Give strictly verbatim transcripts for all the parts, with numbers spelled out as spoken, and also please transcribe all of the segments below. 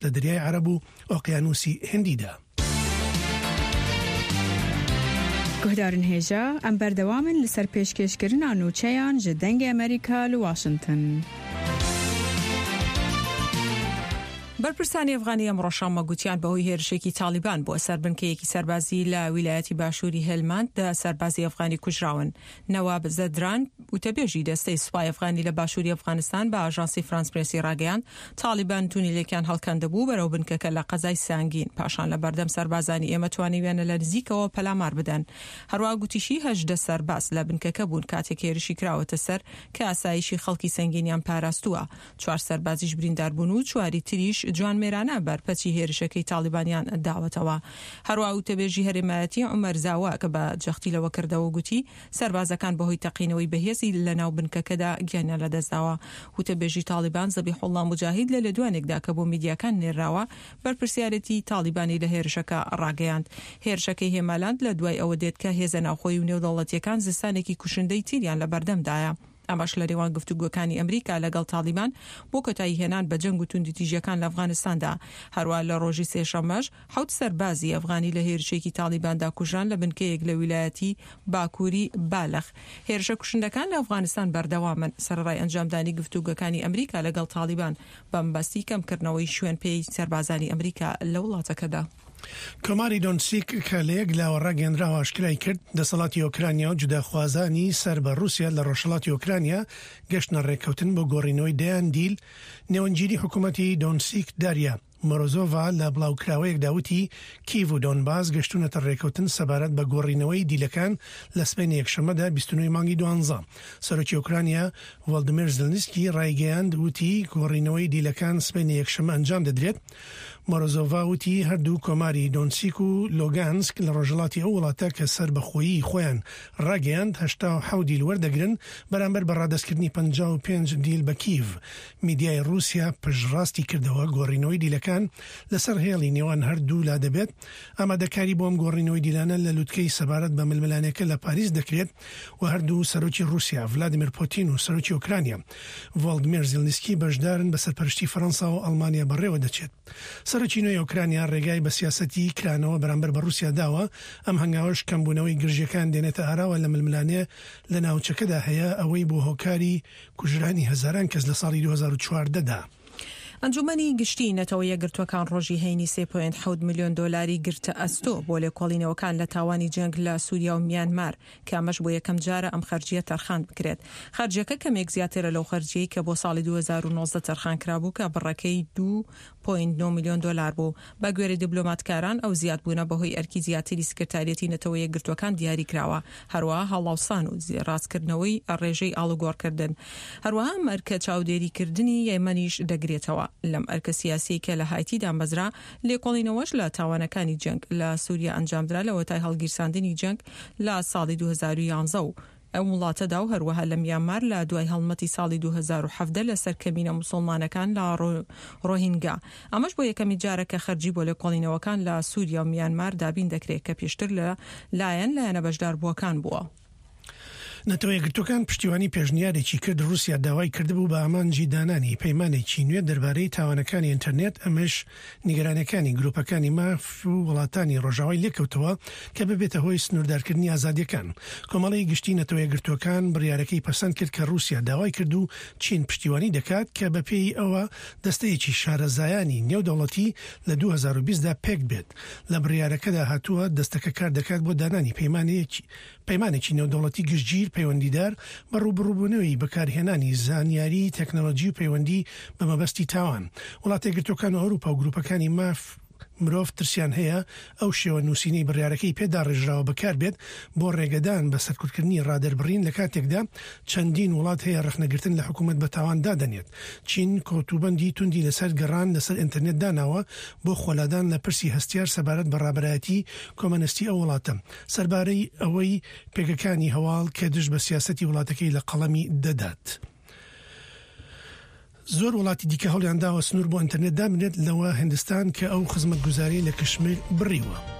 لە دەریای عەرەب و ئۆقیانوسی هێندیدا. گهدارن هێژا ئەم بەردەوامن لەسەر پێشکەشکردنا نوچەیان ji dengê Amerîka li Washington. بەرپرسانی ئەفغانی ئەمڕۆشەممە گوتیان بەهۆی هێرشێکی تالیبان بۆ سەربنکەیەکی سەربازی لە ویلایەتی باشووری هێلماند سەربازی ئەفغانی کوژراون. نەواب زەدران وتەبێژی دەستەی سوپای ئەفغانی لە باشووری ئەفغانستان بە ئاژانسی فرانس پرێسی ڕاگەیاند تالیبان تونیلێکیان هەڵکەندەبوو بەرەو بنکەکە لە قەزای سانگین پاشان لە بەردەم سەربازانی ئێمە توانیویانە لە نزیکەوە پەلامار بدەن. هەروە گوتیشی هەژدە سەرباز لە بنکەکە بوون کاتێک هێرشی کراوەتە سەر کە ئاسایشی خەڵکی سەنگینیان پاراستووە. چوار سەربازیش بریندار بوون و چواری تریش جوان مێرانە بەرپەچی هێرشەکەی تالیبانیان داوەتەوە. هەروە وتەبێژی هەرێمایەتی عومەر زاوا کە بە جەختی لەوە کردەوە گوتی سەربازەکان بەهۆی تەقینەوەی بەهێزی لە ناو بنکەکەدا گیانیان لەدەستداوە. وتەبێژی تالیبان زەبیحوڵڵا موجاهید لە لە دوانێکدا کە بۆ میدیاکان نێراوە بەرپرسیارەتی تالیبانی لە هێرشەکە ڕاگەیاند. هێرشەکەی هێمالاند لە دوای ئەوە دێت کە هێزە ناوخۆی و نێودەوڵەتیەکان زستانێکی کوشندەی تیریان لە بەردەمدایە. ئەمەش لە ڕێوان گفتوگۆکانی ئەمریکا لەگەڵ تالیبان بۆ کۆتایی هێنان بە جەنگ و توندتیژیەکان لە ئەفغانستاندا. هەروە لە ڕۆژی سێشەمەش حوت سەربازی ئەفغانی لە هێرشێکی تالیباندا کوژان لە بنکەیەک لە ویلایەتی باکووری بالەخ. هێرشە کوشندەکان لە ئەفغانستان بەردەوامن. سەرڕای ئەنجامدانی گفتوگۆکانی ئەمریکا لەگەڵ تالیبان بەمبەستی کەمکردنەوەی شوێن پێی سەربازانی ئەمریکا لە وڵاتەکەدا. کۆماری دۆنسیک کە لە یەک لاوە ڕاگەیەنراوە ئاشکرای کرد دەسەڵاتی ئۆکرانیا و جوداخوازانی سەر بە رووسیا لە ڕۆژهەڵاتی ئۆکرانیا گەشتنە ڕێککەوتن بۆ گۆڕینەوەی دەیان دیل. نێوەنگیری حکوومەتی دۆنسیک داریا مۆرۆزۆڤا لە بڵاوکراوەیەک داوتی کیڤ و دۆنباس گەشتونەتە ڕێککەوتن سەبارەت بە گۆڕینەوەی دیلەکان لە سبەینی یەکشەمەدا بیست و نۆی مانگی دوانزە. سەرۆکی ئۆکرانیا ڤڵدمیر زلنسکی ڕایگەیاند وتی گۆڕینەوەی دیلەکان سبەینی یەکشەمە ئەنجام دەدرێت. مۆرۆزۆڤا وتی هەردوو کۆماری دۆنسیک و لۆگانسک لە ڕۆژهەڵاتی ئەو وڵاتە کە سەر بەخۆیی خۆیان ڕاگەیاند هەشتا و حەوت دیل وەردەگرن بەرامبەر بە ڕادەستکردنی پەنجا و پێنج دیل بە کیڤ. میدیای رووسیا پشتڕاستی کردەوە گۆڕینەوەی دیلەکان لەسەر هێڵی نێوان هەردوو لا دەبێت. ئامادەکاری بۆم گۆڕینەوەی دیلانە لە لووتکەی سەبارەت بە ململانەکە لە پاریس دەکرێت و هەردوو سەرۆکی رووسیا ڤلادیمیر پوتین و سەرۆکی ئۆکرانیا ڤڵدمیر زلنسکی بەشدارن بە سەرپەرشتی فەڕەنسا و ئەڵمانیا بەڕێوە دەچێت. سەرۆکی نوێی ئۆکرانیا ڕێگای بە سیاسەتی کرانەوە بەرامبەر بە رووسیا داوە. ئەم هەنگاوەش کەمبوونەوەی گرژیەکان دێنێتە ئاراوە لە ململانێ لە ناوچەکەدا هەیە ئەوەی بۆ هۆکاری کوژرانی هەزاران کەس لە ساڵی دوو هەزار و چواردەدا. ئەنجومەنی گشتی نەتەوە یەکگرتوەکان ڕۆژی هەینی سێ پۆینت حەوت میلیۆن دۆلاری گرتە ئەستۆ بۆ لێکۆڵینەوەکان لە تاوانی جەنگ لە سووریا و میانمار کە ئەمەش بۆ یەکەم جارە ئەم خەرجیە تەرخان بکرێت. خەرجەکە کەمێک زیاترە لەو خەرجیەی کە بۆ ساڵی دوو هەزار و نۆزدە تەرخان کرابوو کە بڕەکەی دوو پۆینت نۆ میلیۆن دۆلار بوو. بە گوێرەی دیبلۆماتکاران ئەو زیادبوونە بەهۆی ئەرکی زیاتری سکرتاریەتی نەتەوە یەکگرتوەکان دیاری کراوە. هەروەها هەڵاوسان و ڕاستکردنەوەی ڕێژەی ئاڵوگۆڕکردن. هەروەها مەرکە چاودێریکردنی یەمەنیش دەگرێتەوە. لەم ئەرکە سیاسی کە لە هایتی دامەزرا لێکۆڵینەوەش لە تاوانەکانی جەنگ لە سووریا ئەنجامدرا لە وەتای هەڵگیرساندنی جەنگ لە ساڵی دوو هەزار و یانزە و ئەو وڵاتەدا و هەروەها لە میانمار لە دوای هەڵمەتی ساڵی دوو هەزار و حەڤدە لەسەر کەمینە موسڵمانەکان لە ڕۆهینگا. ئەمەش بۆ یەکەمی جارە کە خەرجی بۆ لێکۆڵینەوەکان لە سووریا و میانمار دابین دەکرێت کە پێشتر لە لایەن لایەنە بەشداربووەکان بووە. نەتەوە یەکگرتوەکان پشتیوانی پێشنیارێکی کرد رووسیا داوای کردبوو بە ئامانجی دانانی پەیمانێکی نوێ دەربارەی تاوانەکانی ئینتەرنێت. ئەمەش نیگەرانەکانی گروپەکانی ماف و وڵاتانی ڕۆژاوای لێکەوتەوە کە ببێتە هۆی سنووردارکردنی ئازادیەکان. کۆمەڵی گشتی نەتەوە یەکگرتوەکان بڕیارەکەی پەسەند کرد کە رووسیا داوای کرد و چین پشتیوانی دەکات کە بەپێی ئەوە دەستەیەکی شارەزایانی نێودەوڵەتی لە دوو هەزار و بیست دا پێک بێت. لە بڕیارەکەدا هاتووە دەستەکە کار دەکات بۆ دانانی پەیمانێکی پەیمانێکی نێودەوڵەتی گشتگیر پەیوەندیدار بە ڕوبڕووبوونەوەی بەکارهێنانی زانیاری تەکنۆلۆژی و پەیوەندی بە مەبەستی تاوان. وڵاتە یەکگرتوەکان و ئەوروپا و گروپەکانی ماف مرۆڤ ترسیان هەیە ئەو شێوە نووسینەی بڕیارەکەی پێدا ڕێژراوە بەکار بێت بۆ ڕێگەدان بە سەرکوتکردنی ڕادەربڕین لە کاتێکدا چەندین وڵات هەیە ڕخنەگرتن لە حکوومەت بە تاوان دادەنێت. چین کۆتوبەندی توندی لەسەر گەڕان لەسەر ئینتەرنێت داناوە بۆ خۆلادان لە پرسی هەستیار سەبارەت بە ڕابەرایەتی کۆمەنستی ئەو وڵاتە سەربارەی ئەوەی پێگەکانی هەواڵ کە دژ بە سیاسەتی وڵاتەکەی لە قەڵەمی دەدات. زۆر وڵاتی دیکە هەوڵیان داوە سنوور بۆ ئینتەرنێت دامنێت لەوە هندستان کە ئەو خزمەتگوزاری لە کەشمیر بڕیوە.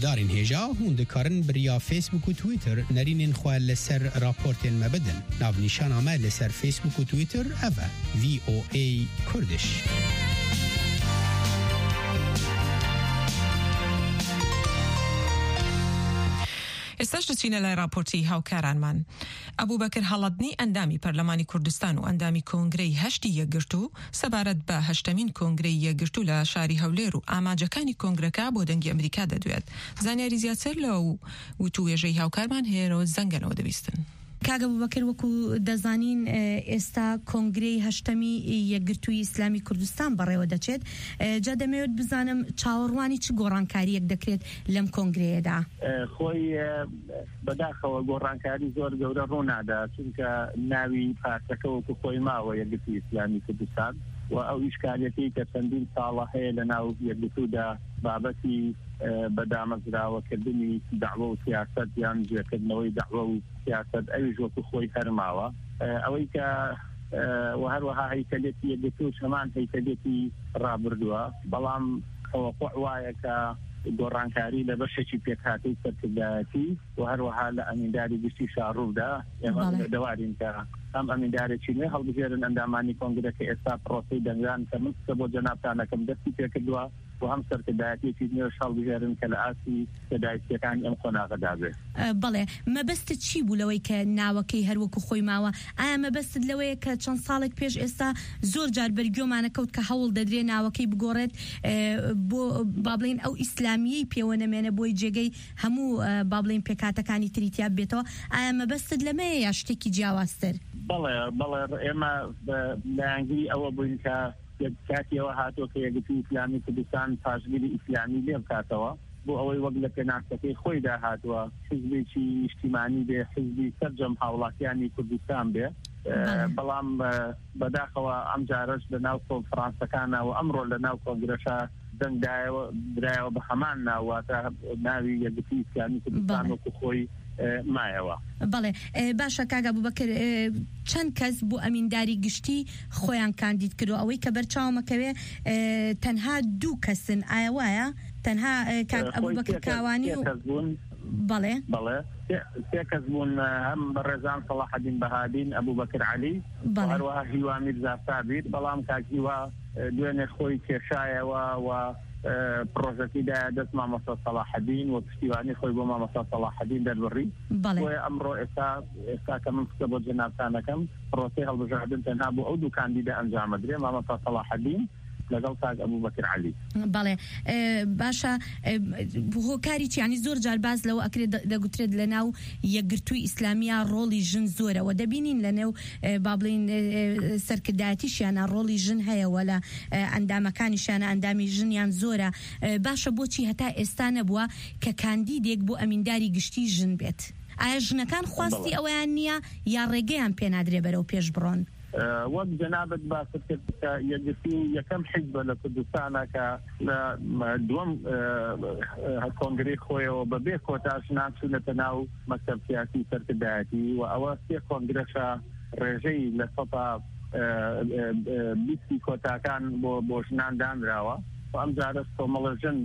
گهدارین هیجا هون دکارن بریا فیسبوک و تویتر نرینین خواه لسر راپورتین مبدن ناو نیشان آمه لسر فیسبوک و تویتر اوه وی او ای کردش. ئێستاش دەچینە لای راپۆرتی هاوکارانمان. ئەبوبەکر هەڵەدنی ئەندامی پەرلەمانی کوردستان و ئەندامی کۆنگرەی هەشتی یەکگرتوو سەبارەت بە هەشتەمین کۆنگرەی یەکگرتوو لە شاری هەولێر و ئاماجەکانی کۆنگرەکە بۆ دەنگی ئەمریکا دەدوێت. زانیاری زیاتر لە وتووێژەی هاوکارمان هێرۆ زەنگەنەوە دەبیستن. کاگە بوبەکر وەکو دەزانین ئێستا کۆنگرەی هەشتەمی یەکگرتووی ئیسلامی کوردستان بەڕێوە دەچێت. جا دەمەوێت بزانم چاوەڕوانی چ گۆڕانکاریەک دەکرێت لەم کۆنگرەیەدا؟ خۆی بەداخەوە گۆڕانکاری زۆر گەورە ڕوونادا، چونکە ناوی پارتەکە وەکو خۆی ماوە یەکگرتووی ئیسلامی کوردستان و ئەو ئیشکالەتی کە چەندین ساڵە هەیە لە ناو یەکگرتوودا بابەتی بەدامەزراوەکردنی داعوە و سیاسەت یان جێکردنەوەی داعوە و سیاسەت ئەویش وەکو خۆی هەرماوە. ئەوەی کە و هەروەها هەیکەلێتی یەکگرتووش هەمان هەیکەلێتی ڕابردووە، بەڵام تەوەقوع وایە کە گۆڕانکاری لە بەشێکی پێکهاتەی سەرکردایەتی و هەروەها لە ئەمینداری گشتی شاڕوودا ئێمە دەوارین کە ئەم ئەمیندارێکی نوێ هەڵبژێرن ئەندامانی کۆنگرەکە ئێستا پرۆسەی دەنگدان کە من بۆ جەنابتانەکەم دەستی پێکردووە و هەم سەرکردایەتێکی نوێش هەڵبژێرن کە لە ئاسی سەدایەتیەکانی ئەم قۆناغەدا بێت. بەڵێ، مەبەستت چی بوو لەوەی کە ناوەکەی هەروەکو خۆی ماوە؟ ئایا مەبەستت لەوەیە کە چەند ساڵێک پێش ئێستا زۆر جار بەرگۆمانە کەوت کە هەوڵ دەدرێ ناوەکەی بگۆڕێت بۆ با بڵێن ئەو ئیسلامیەی پێوە نەمێنە بۆی جێگەی هەموو با بڵێن پێکاتەکانی تریتیا بێتەوە؟ ئایا مەبەستت لەمەیە یا شتێکی جیاوازتر؟ بەڵێ بەڵێ ئێمە لە ئەنگلی ئەوە بووین کە کاتیەوە هاتووە کە یەکگرتووی ئیسلامی کوردستان پاشگیری ئیسلامی لێ بکاتەوە بۆ ئەوەی وەک لە پێناسەکەی خۆیدا هاتووە حیزبێکی نیشتیمانی بێ، حیزبی سەرجەم هاوڵاتیانی کوردستان بێ. بەڵام بەداخەوە ئەم جارەش لە ناو کۆنفرانسەکانە و ئەمڕۆ لە ناو کۆنگرەشە دەنگدایەوە درایەوە بە هەمان ناواتە ناوی یەکگرتووی ئیسلامی کوردستان وەکو خۆی مایەوە. بەڵێ، باشە کاگە بوبەکر، چەند کەس بۆ ئەمینداری گشتی خۆیان کاندید کردو؟ ئەوەی کە بەرچاومەکەوێ تەنها دوو کەسن، ئایا وایە؟ تەنها کاک ئەبوبەکر کاوانی و بەڵێ بەڵێ سێ کەس بوون، هەم ڕێزان سەلاحەدین بەهادین، ئەبوبەکر عەلی، هەروەها هیوا میرزا سابیر. بەڵام کاک هیوا دوێنێ خۆی کێشایەوە و پرۆژەکەیدا دەست مامۆستا سەلاحەدین و پشتیوانی خۆی بۆ مامۆستا سەلاحەدین دەربڕی. بۆیە ئەمڕۆ ئێستا ئێستا کە من قسە بۆ جەنابتانەکەم پرۆسەی هەڵبژاردن تەنها بۆ ئەو دوو کاندیدا ئەنجامەدرێ، مامۆستا سەلاحەدین لەگەڵ کاک ئەبوبەکر عەلی. بەڵێ، باشە، هۆکاری چیانی زۆر جار باز لەوە ئەکرێت دەگوترێت لە ناو یەکگرتووی ئیسلامیە ڕۆڵی ژن زۆرەوە دەبینین لە نێو با بڵێن سەرکردایەتیشیانە ڕۆڵی ژن هەیەوە لە ئەندامەکانیشانە ئەندامی ژنیان زۆرە. باشە، بۆچی هەتا ئێستا نەبووە کە کاندیدێک بۆ ئەمینداری گشتی ژن بێت؟ ئایا ژنەکان خواستی ئەویان نییە یا ڕێگەیان پێ نادرێ بەرەو پێش بڕۆن؟ وەک جەنابەت باست کرد کە یەکگرتووی یەکەم حیزبە لە کوردستانە کە لە دووەم کۆنگرەی خۆیەوە بەبێ کۆتاش ناچوونەتە ناو مەکتەب سیاسی سەرکردایەتی و ئەوە سێ کۆنگرەشە ڕێژەی لە سەدا بیستی کۆتاکان بۆ بۆ ژنان دانراوە و ئەم جارە کۆمەڵە ژن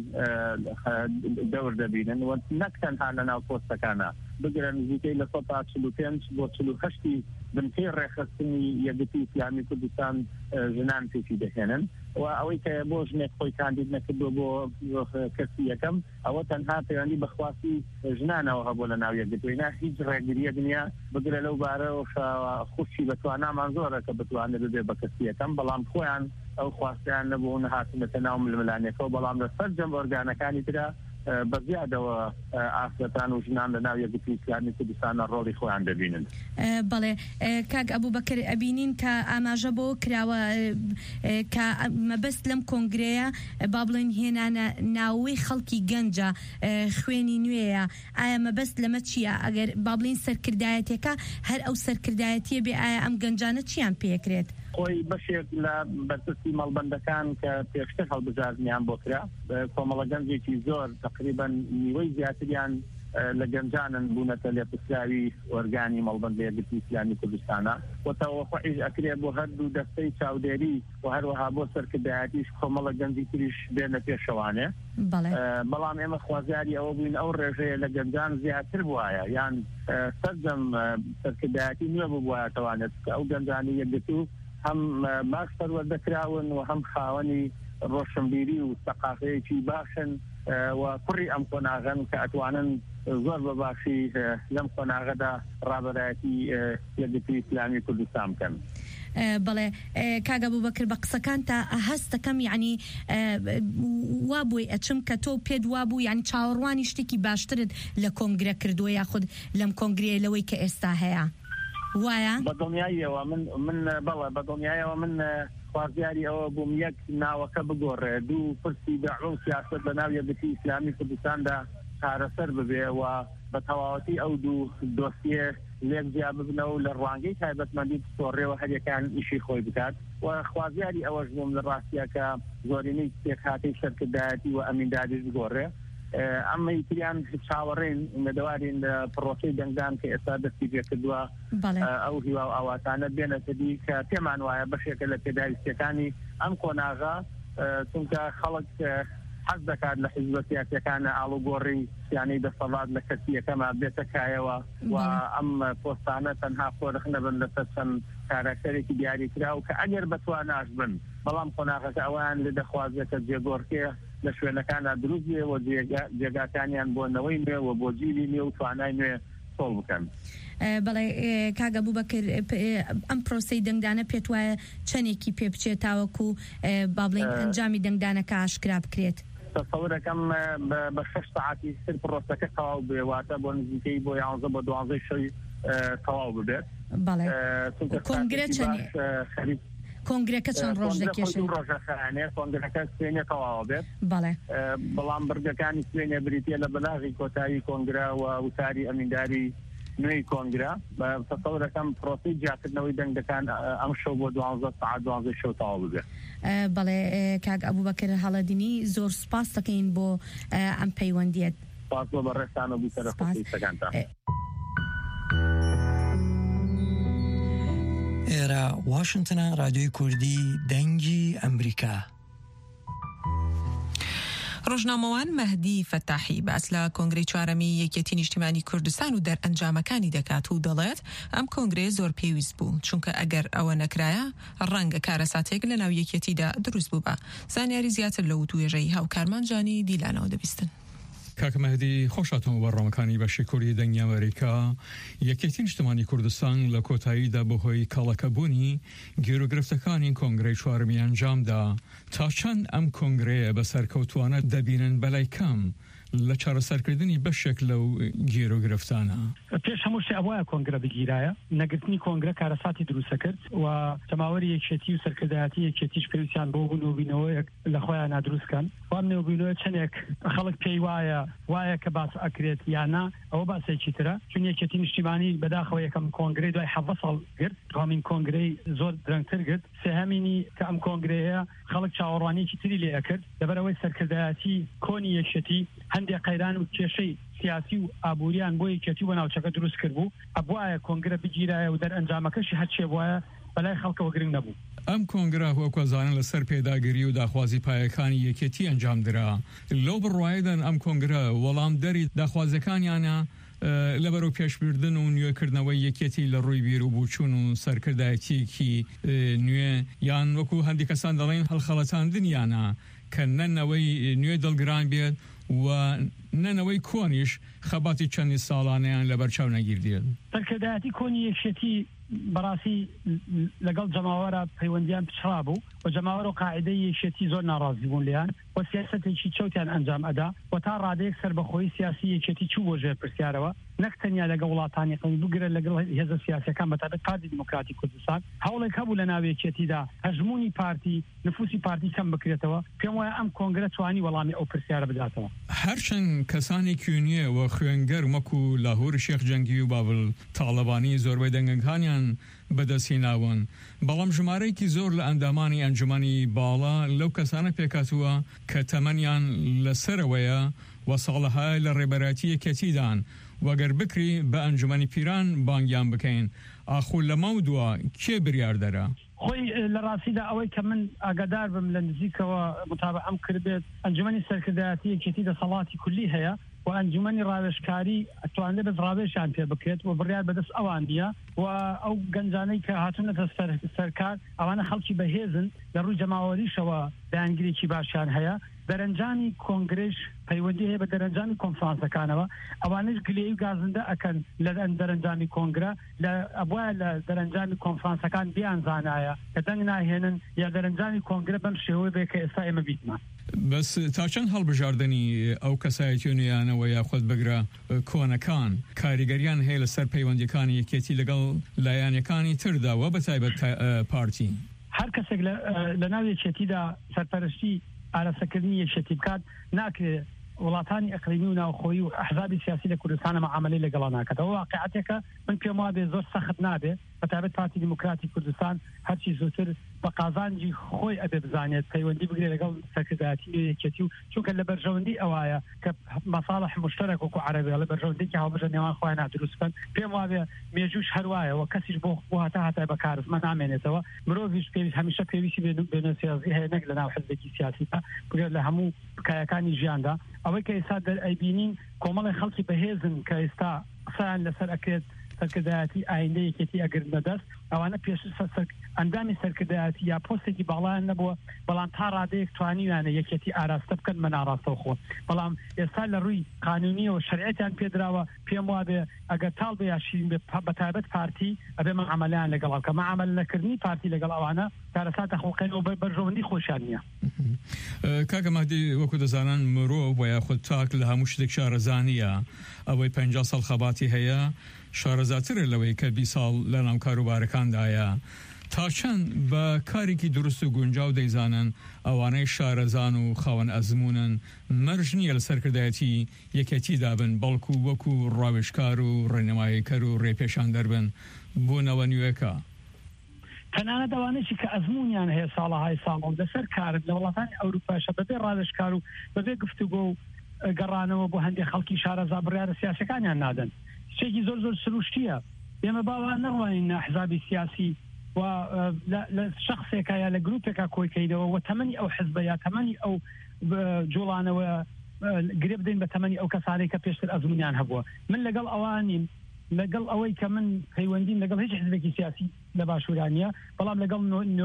دەور دەبینن و نەک تەنها لە ناو پۆستەکانە بگرە نزیکەی لە سەدا چل و پێنج بۆ چل و هەشتی بنکەی ڕێخستنی یەکگرتووی ئیسلامی کوردستان ژنان پێشی دەهێنن و ئەوەی کە بۆ ژنێک خۆی کاندید نەکردو بۆ کەسی یەکەم ئەوە تەنها پەیوەندی بەخواستی ژنانەوە هەبوو لە ناو یەکگرتووی، هیچ ڕێگریەک نییە بگرە لەو بارەوە خوشی بەتوانامان زۆرە کە بتوانێت ببێ بە کەسی یەکەم، بەڵام خۆیان ئەو خواستیان نەبوون هاتنەتە ناو ململانیەکەەوە، بەڵام لە سەر جەم ئۆرگانەکانی ترە بەزیادەوە ئافرەتان و ژنان لە ناو یەکگرتووی ئیسلامی کوردستانە ڕۆڵی خۆیان دەبینن. بەڵێ، کاک ئەبوبەکر، ئەبینین کە ئاماژە بۆ کراوە کە مەبەست لەم کۆنگرەیە با بڵێن هێنانە ناوەی خەڵکی گەنجە، خوێنی نوێیە. ئایا مەبەست لەمە چییە؟ ئەگەر با بڵێن سەرکردایەتێکە هەر ئەو سەرکردایەتیە بێ، ئایا ئەم گەنجانە چیان پێکرێت؟ خۆی بەشێک لە بەرپرسی مەڵبەندەکان کە پێشتر هەڵبژاردنیان بۆ کرا، کۆمەڵە گەنجێکی زۆر تقریباً نیوەی زیاتریان لە گەنجانن بوونەتە لێپرسراوی وەرگانی مەڵبەند لە یەکگرتووی ئیسلامی کوردستانە و تەوەقوعیش ئەکرێ بۆ هەردوو دەستەی چاودێری و هەروەها بۆ سەرکردایەتیش کۆمەڵە گەنجی تریش بێنە پێشەوانێ بەڵام ئێمە خوازیاری ئەوە بووین ئەو ڕێژەیە لە گەنجان زیاتر بووایە یان سەردەم سەرکردایەتی نوێ بووایە توانێت کە ئەو گەنجانی یەکگرتوو هەم ماکس پەروەردەکراون و هەم خاوەنی ڕۆشنبیری و سەقافەیەکی باشن و کوڕی ئەم کۆناغن کە ئەتوانن زۆر بەباشی لەم کۆناغەدا ڕابەرایەتی یەکگرتووی ئیسلامی کوردستان بکەن. بەڵێ کاگە بووبەکر بە قسەکان تا هەست دەکەم یعنی وابووی ئەچم کە تۆ پێت وابوو یعنی چاوەڕوانی شتێکی باشترت لە کۆنگرە کردووە یاخود لەم کۆنگرێ لەوەی کە ئێستا هەیە وایە؟ بەدڵنیاییەوە من من بەڵێ بەدڵنیاییەوە من خوازیاری ئەوە بووم یەک ناوەکە بگۆڕێ دوو پرسی داعوە و سیاسەت بە ناو یەکگرتووی ئیسلامی کوردستاندا چارەسەر ببێ و بە تەواوەتی ئەو دوو دۆسیە لێک جیا ببنەوە و لە ڕوانگەی تایبەتمەندی بسۆڕێەوە هەریەکان ئیشی خۆی بکات و خوازیاری ئەوەش بووم لە ڕاستیە کە زۆرینەی پێکهاتەی سەرکردایەتی و ئەمینداریش بگۆڕێ ئەمە ئیتریان چاوەڕێن لەدەوارین لە پڕۆکەی دەنگدان کە ئێستا دەستی پێ کردووە ئەو هیوا و ئاواتانە بێنەتە دی کە پێمان وایە بەشێکە لە پێداویستەکانی ئەم کۆناغا چونکە خەڵک حەز دەکات لە حیزبە سیاسیەکانە ئاڵوگۆڕی سیانەی دەسەڵات لە کەسیەکەما بێتە کایەوە و ئەم پۆستانە تەنها خۆرخ نەبن لەسەر چەند کارکتەرێکی دیاریکراو کە ئەگەر بەتواناش بن بەڵام کۆناغەکە ئەویان لێ دەخوازێت کە جێگۆڕکێ لە شوێنەکانە دروست بێ و جێگاکانیان بۆ نەوەی نوێ و بۆ جیلی نوێ و توانای نوێ سۆڵ بکەن. بەڵێ کاگە بووبەکر ئەم پرۆسەی دەنگدانە پێت وایە چەندێکی پێ بچێت تاوەکو با بڵێن ئەنجامی دەنگدانەکە ئاشکرا بکرێت؟ تەسەوورەکەم بە شەش سەعاتی سر پرۆسەکە تەواو بێ واتە بۆ نزیکەی بۆ یانزە بۆ دوانزەی شەوی تەواو ببێت. بەڵێ کۆنگرە چەند کۆنگرەکە چەند ڕۆژ دەکێشێت؟ ڕۆژەکانێ کۆنگرەکە سوێنێ تەواو بێت. بەڵێ بەڵام بردەکانی سوێنێ بریتە لە بەلاغی کۆتایی کۆنگرا و وتاری ئەمینداری نوێی کۆنگرا بە تەسەوورەکەم پرۆسی جیاکردنەوەی دەنگەکان ئەم شەو بۆ دوانزە سەعات دوانزەی شەو تەواو ببێت. بەڵێ کاگ ئەبووبەکر هەڵەدینی زۆر سوپاس دەکەین بۆ ئەم پەیوەندیت. سوپاس بۆ بەڕێستان و بیسەرە خۆشەویستەکانتان. ئێرە واشنگتنە رادیۆی کوردی دەنگی ئەمریکا. ڕۆژنامەوان مەهدی فەتاحی باس لە کۆنگرەی چوارەمی یەکێتی نیشتیمانی کوردستان و دەرئەنجامەکانی دەکات و دەڵێت ئەم کۆنگرێ زۆر پێویست بوو چونکە ئەگەر ئەوە نەکرایە ڕەنگە کارەساتێک لە ناو یەکێتیدا دروست بوو بە. زانیاری زیاتر لە وتوێژەی هاوکارمان جانی دیلانەوە دەبیستن. کاکە مەهدی خۆشاتەوە بەڕۆمەکانی بەشی کوردی دەنگی ئەمریکا یەکێتی نیشتیمانی کوردستان لە کۆتاییدا بەهۆی کاڵەکەبوونی گێروگرفتەکانی کۆنگرەی چوارەمی ئەنجامدا تا چەند ئەم کۆنگرەیە بەسەرکەوتوانە دەبینن بەلای کەم لە چارەسەرکردنی بەشێک لەو گێروگرفتانە. پێش هەموو شتێ ئەوەیە کۆنگرە بگیرایە نەگرتنی کۆنگرە کارەساتی دروستە کرد و تەماوەری یەکێتی و سەرکردایەتی یەکێتیش پێویستیان بۆ بوون نێوبینەوەیەک لە خۆیان نادروستکەن. وام نێوبینەوە چەندێک خەڵک پێی وایە وایە کە باس ئەکرێت یاننا ئەوە باسێکی ترە چون یەکێتی نیشتیمانی بەداخەوە یەکەم کۆنگرەی دوای حەڤە ساڵ گرت دوامین کۆنگرەی زۆر درەنگتر گرت سێهەمینی کە ئەم کۆنگرەیە خەڵک چاوەڕوانیەکی تری لێ ئەکرد لەبەرەوەی سەرکردایەتی کۆنی یەکێتی هەندێک قەیران و کێشەی سیاسی و ئابوووریان بۆ یەکێتی و ناوچەکە دروست کرد بوو ئەبوایە کۆنگرە بگیرایە و دەرئەنجامەکەشی هەرچێ وایە بەلای خەڵکەوە گرنگ نەبوو. ئەم کۆنگرە وەکوەزانن لەسەر پێداگیری و داخوازی پایەکانی یەکێتی ئەنجامدرا لەو بڕوایدان ئەم کۆنگرە وەڵام دەری داخوازەکانیانە لەبەرەو پێشبردن و نوێکردنەوەی یەکێتی لە ڕووی بیر و بووچوون و سەرکردایەتیەکی نوێ یان وەکو هەندی کەسان دەڵێن هەڵخەڵەتاندنیانە کە نەنەوەی نوێ دڵگران بێت و نەنەوەی کۆنیش خەباتی چەندی ساڵانەیان لەبەرچاو نەگیردێت. سەرکردایەتی کۆنی یەکێتی بەڕاستی لەگەڵ جەماوەرە پەیوەندیان پچڕا بوو و جەماوەر و قاعدەی یەکێتی زۆر ناڕازی بوون لیان و سیاسەتێکی چەوتیان ئەنجام ئەدا و تا ڕادەیەک سەربەخۆیی سیاسی یەکێتی چوو بۆ ژێر پرسیارەوە نەکتەنیا لەگە وڵاتانی قڵی بگرە لەگەڵ هێزە سیاسەکان بەتابەت پارتی دموکراتی کوردستان هەوڵێک هەبوو لە ناوێکێتیدا هەژمونی پارتی نفوسی پارتی کەم بکرێتەوە پێم وایە ئەم کۆنگرە توانی وەڵامی ئەو پرسیارە بداتەوە هەرچەند کەسانی کیونیە و خوێنگەر وەکو لاهور شێخ جەنگی و بابل تاڵەبانی زۆربەی دەنگەکانیان بەدەستهێناون بەڵام ژمارەیەکی زۆر لە ئەندامانی ئەنجومەنی باڵا لەو کەسانە پێکاتووە کە تەمەنیان لەسەرەوەیە و ساڵەهای لە ڕێبەرەتی یەکێتیدان وەگەر بکری بە ئەنجومەنی پیران بانگیان بکەین ئاخۆ لەمە دووە کێ بریاردەرە خۆی لە ڕاستیدا ئەوەی کە من ئاگادار بم لە نزیکەوە متابعەم کردێت ئەنجومەنی سەرکردایەتی یەکێتی دەسەڵاتی کولی هەیە و ئەنجومەنی ڕاوێژکاری ئەتوانێت بەس ڕاوێژیان پێ بکرێت و بڕیار بەدەست ئەوان نیە و ئەو گەنجانەی کە هاتوونەتە سەرکار ئەوانە خەڵکی بەهێزن لە ڕووی جەماوەریشەوە دایانگیرێکی باشیان هەیە دەرەنجانی کۆنگرێش پەیوەندی هەیە بە دەرەنجانی کۆنفرانسەکانەوە ئەوانش گلەیی و گازندە ئەکەن لە دەرەنجامی کۆنگرە لە ئەبوایە لە دەرەنجامی کۆنفرانسەکان بیان زانایە کە دەنگ ناهێنن یا دەرەنجانی کۆنگرە بەم شێوەیە بێ کە ئێستا ئێمە بیتمان بەس تا چەند هەڵبژاردننی ئەو کەسایەتیونیانەوە یاخۆت بگرە کۆنەکان کاریگەریان هەیە لەسەر پەیوەندیەکانی یەکێتی لەگەڵ لایەنەکانی ترداوە بەتایبەت پارتی هەر کەسێک لە ناو یەکێتیدا سەرپەرشتی ئارەسەکردنی یەکێتی بکات ناکرێت وڵاتانی ئەقلیمی و ناوخۆیی و ئەحزابی سیاسی لە کوردستانە مەعاملەی لەگەڵا ناکاتەوە واقعەتێکە من پێم وابێ زۆر سەخت نابێ بەتابەت پارتی دموکراتی کوردستان هەرچی زووتر بە قازانجی خۆی ئەبێ بزانێت پەیوەندی بگرێت لەگەڵ سەرکردایەتی یەکێتی و چونکە لە بەرژەوەندی ئەوایە کە مەساڵح مشتەرەک وەکو عەرەبی لە بەرژەوەندێکی هاوبەشە نێوان خۆیان نادروست بکەن پێم وابێ مێژوش هەروایە و کەسیش بۆ بۆ هەتا هەتای بە کارزمە نامێنێتەوە مرۆڤیش پێویست هەمیشە پێویستی بێنە سیاسی هەیە نەک لە ناو حزبێکی سیاسی تا بگرێت لە هەموو بکایەکانی ژیاندا ئەوەی کە ئێستا دەرئەیبینین کۆمەڵی خەڵکی بەهێزن کە ئێستا قسەیان لەسەر ئەکرێت سەرکردایەتی ئایندە یەکێتی ئەگرن بەدەست ئەوانە پێش ئەندامی سەرکردایەتی یا پۆستێکی باڵایان نەبووە بەڵام تا ڕادەیەک توانیوانە یەکێتی ئاراستە بکەن مە ناڕاستە خۆ بەڵام ئێستا لە ڕووی قانونیەوە شەرعەتیان پێدراوە پێم وابێ ئەگەر تاڵ بەیاشین بەتابەت پارتی ئەبێ مەعامەلەیان لەگەڵ کە مەعامەل نەکردنی پارتی لەگەڵ ئەوانە کارەسا دەخۆقێنەوە بەرژەوەندی خۆشیان نییە کاکە مادی وەکو دەزانان مرۆڤ بۆ یاخود تاک لە هەموو شتێک شارەزانیە ئەوەی پەنجا ساڵ خەباتی هەیە شارەزاترە لەوەی کە بی ساڵ لە ناو کاروبارەکاندایە تا چەند بە کارێکی دروست و گونجاو دەیزانن ئەوانەی شارەزان و خاوەن ئەزمونن مەرج نییە لە سەرکردایەتی یەکێتی دابن بەڵکو وەکو ڕاوێژکار و ڕێنەماییکەر و ڕێپێشان دەربن بۆنەوە نوێەکە تەنانەت ئەوانەی کە ئەزمونیان هەیە ساڵەهای ساڵ لەسەر کارت لە وڵاتانی ئەوروپاشە بەبێ ڕاوێژکار و بەبێ گفتوگۆ و گەڕانەوە بۆ هەندێک خەڵکی شارەزا بڕیارە سیاسەکانیان نادەن شتێکی زۆر زۆر سروشتیە ئێمە باوان نەڕوانین ئەحزابی سیاسی و لە شخصێکە یا لە گروپێکا کۆیکەیدەوە و تەمەنی ئەو حزبە یا تەمەنی ئەو جوڵانەوە گرێ بدەین بە تەمەنی ئەو کەسانەی کە پێشتر ئەزمونیان هەبووە من لەگەڵ ئەوانیم لەگەڵ ئەوەی کە من پەیوەندیم لەگەڵ هیچ حزبێکی سیاسی لە باشوورانیە بەڵام لەگەڵ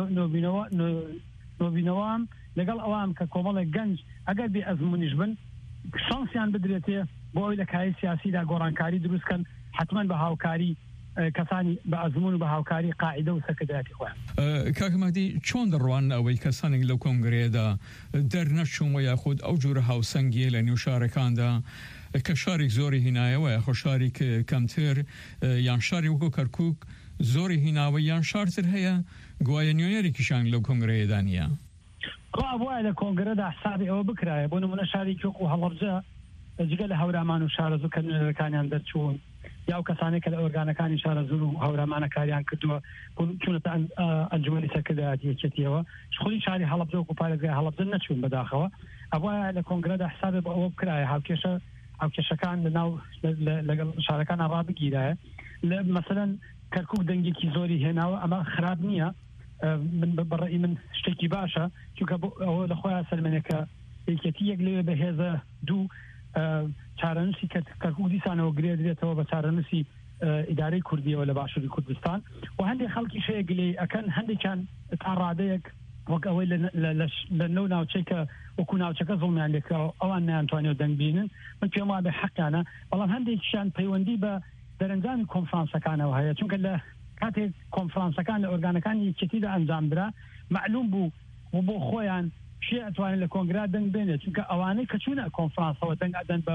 نۆبینەوەم لەگەڵ ئەوام کە کۆمەڵێک گەنج ئەگەر بێ ئەزمونیش بن شانسیان بدرێتێ بۆ ئەوی لە کاری سیاسیدا گۆڕانکاری دروستکەن حتمما بە هاوکاری کەسانی بە ئەزمون و بە هاوکاری قاعدە و سەرکردایەتی خۆیان کاکەمادی چۆن دەڕوان ئەوەی کەسانێک لەو کۆنگرێدا دەرنەچوون و یاخود ئەو جۆرە هاوسەنگیە لە نێو شارەکاندا کە شارێک زۆری هینایەوە یاخۆ شاری کەمتر یان شاری وەکو کەرکووک زۆری هیناوە یان شارتر هەیە گوایە نوێنەرێکیشان لەو کۆنگرەیەدا نییە ڕابواە لە کۆنگرەدا حسابی ئەوە بکرایە بۆ نمونە شارێکی وەکو هەڵەبجە جگە لە هەورامان و شارەزوو کە نوێنەرەکانیان دەرچوون یا و کەسانێک کە لە ئۆرگانەکانی شارەزوو و هەورامانە کاریان کردووە چونەتە ئەنجومەنی سەرکردایەتی یەکێتیەوە خۆی شاری هەڵەبجە وەکو پارێزگای هەڵەبجە نەچوون بەداخەوە ئەوە لە کۆنگرەدا حسابێ بە ئەوە بکرایە هاوکێشە هاوکێشەکان لەناو لەگەڵ شارەکانە ڕابگیرایە لە مەسەلەن کەرکووک دەنگێکی زۆری هێناوە ئەمە خراپ نییە من بەڕێی من شتێکی باشە چونکە ئەوە لە خۆیان سەلمێنێکە یەکێتی یەک لەوێ بەهێزە دوو چارەنووسی کەرکووک دیسانەوە گرێ درێتەوە بە چارەنووسی ئیدارەی کوردیەوە لە باشووری کوردستان و هەندێک خەڵکی شەیە گلەی ئەکەن هەندێکیان تا ڕادەیەک وەک ئەوەی لە نەو ناوچەیکە وەکو ناوچەکە زڵمیان لێکەوە ئەوان نەیانتوانێت دەنگ بینن من پێم وابێ حەقیانە بەڵام هەندێکیشیان پەیوەندی بە دەرەنجامی کۆنفرانسەکانەوە هەیە چونکە لە کاتێک کۆنفرانسەکان لە ئۆرگانەکانی یەکێتیدا ئەنجام درا معلوم بوو و بۆ خۆیان شێ ئەتوانێت لە کۆنگرا دەنگ بێنێت چونکە ئەوانەی کە چوونە کۆنفرانسەوە دەنگ ئەدەن بە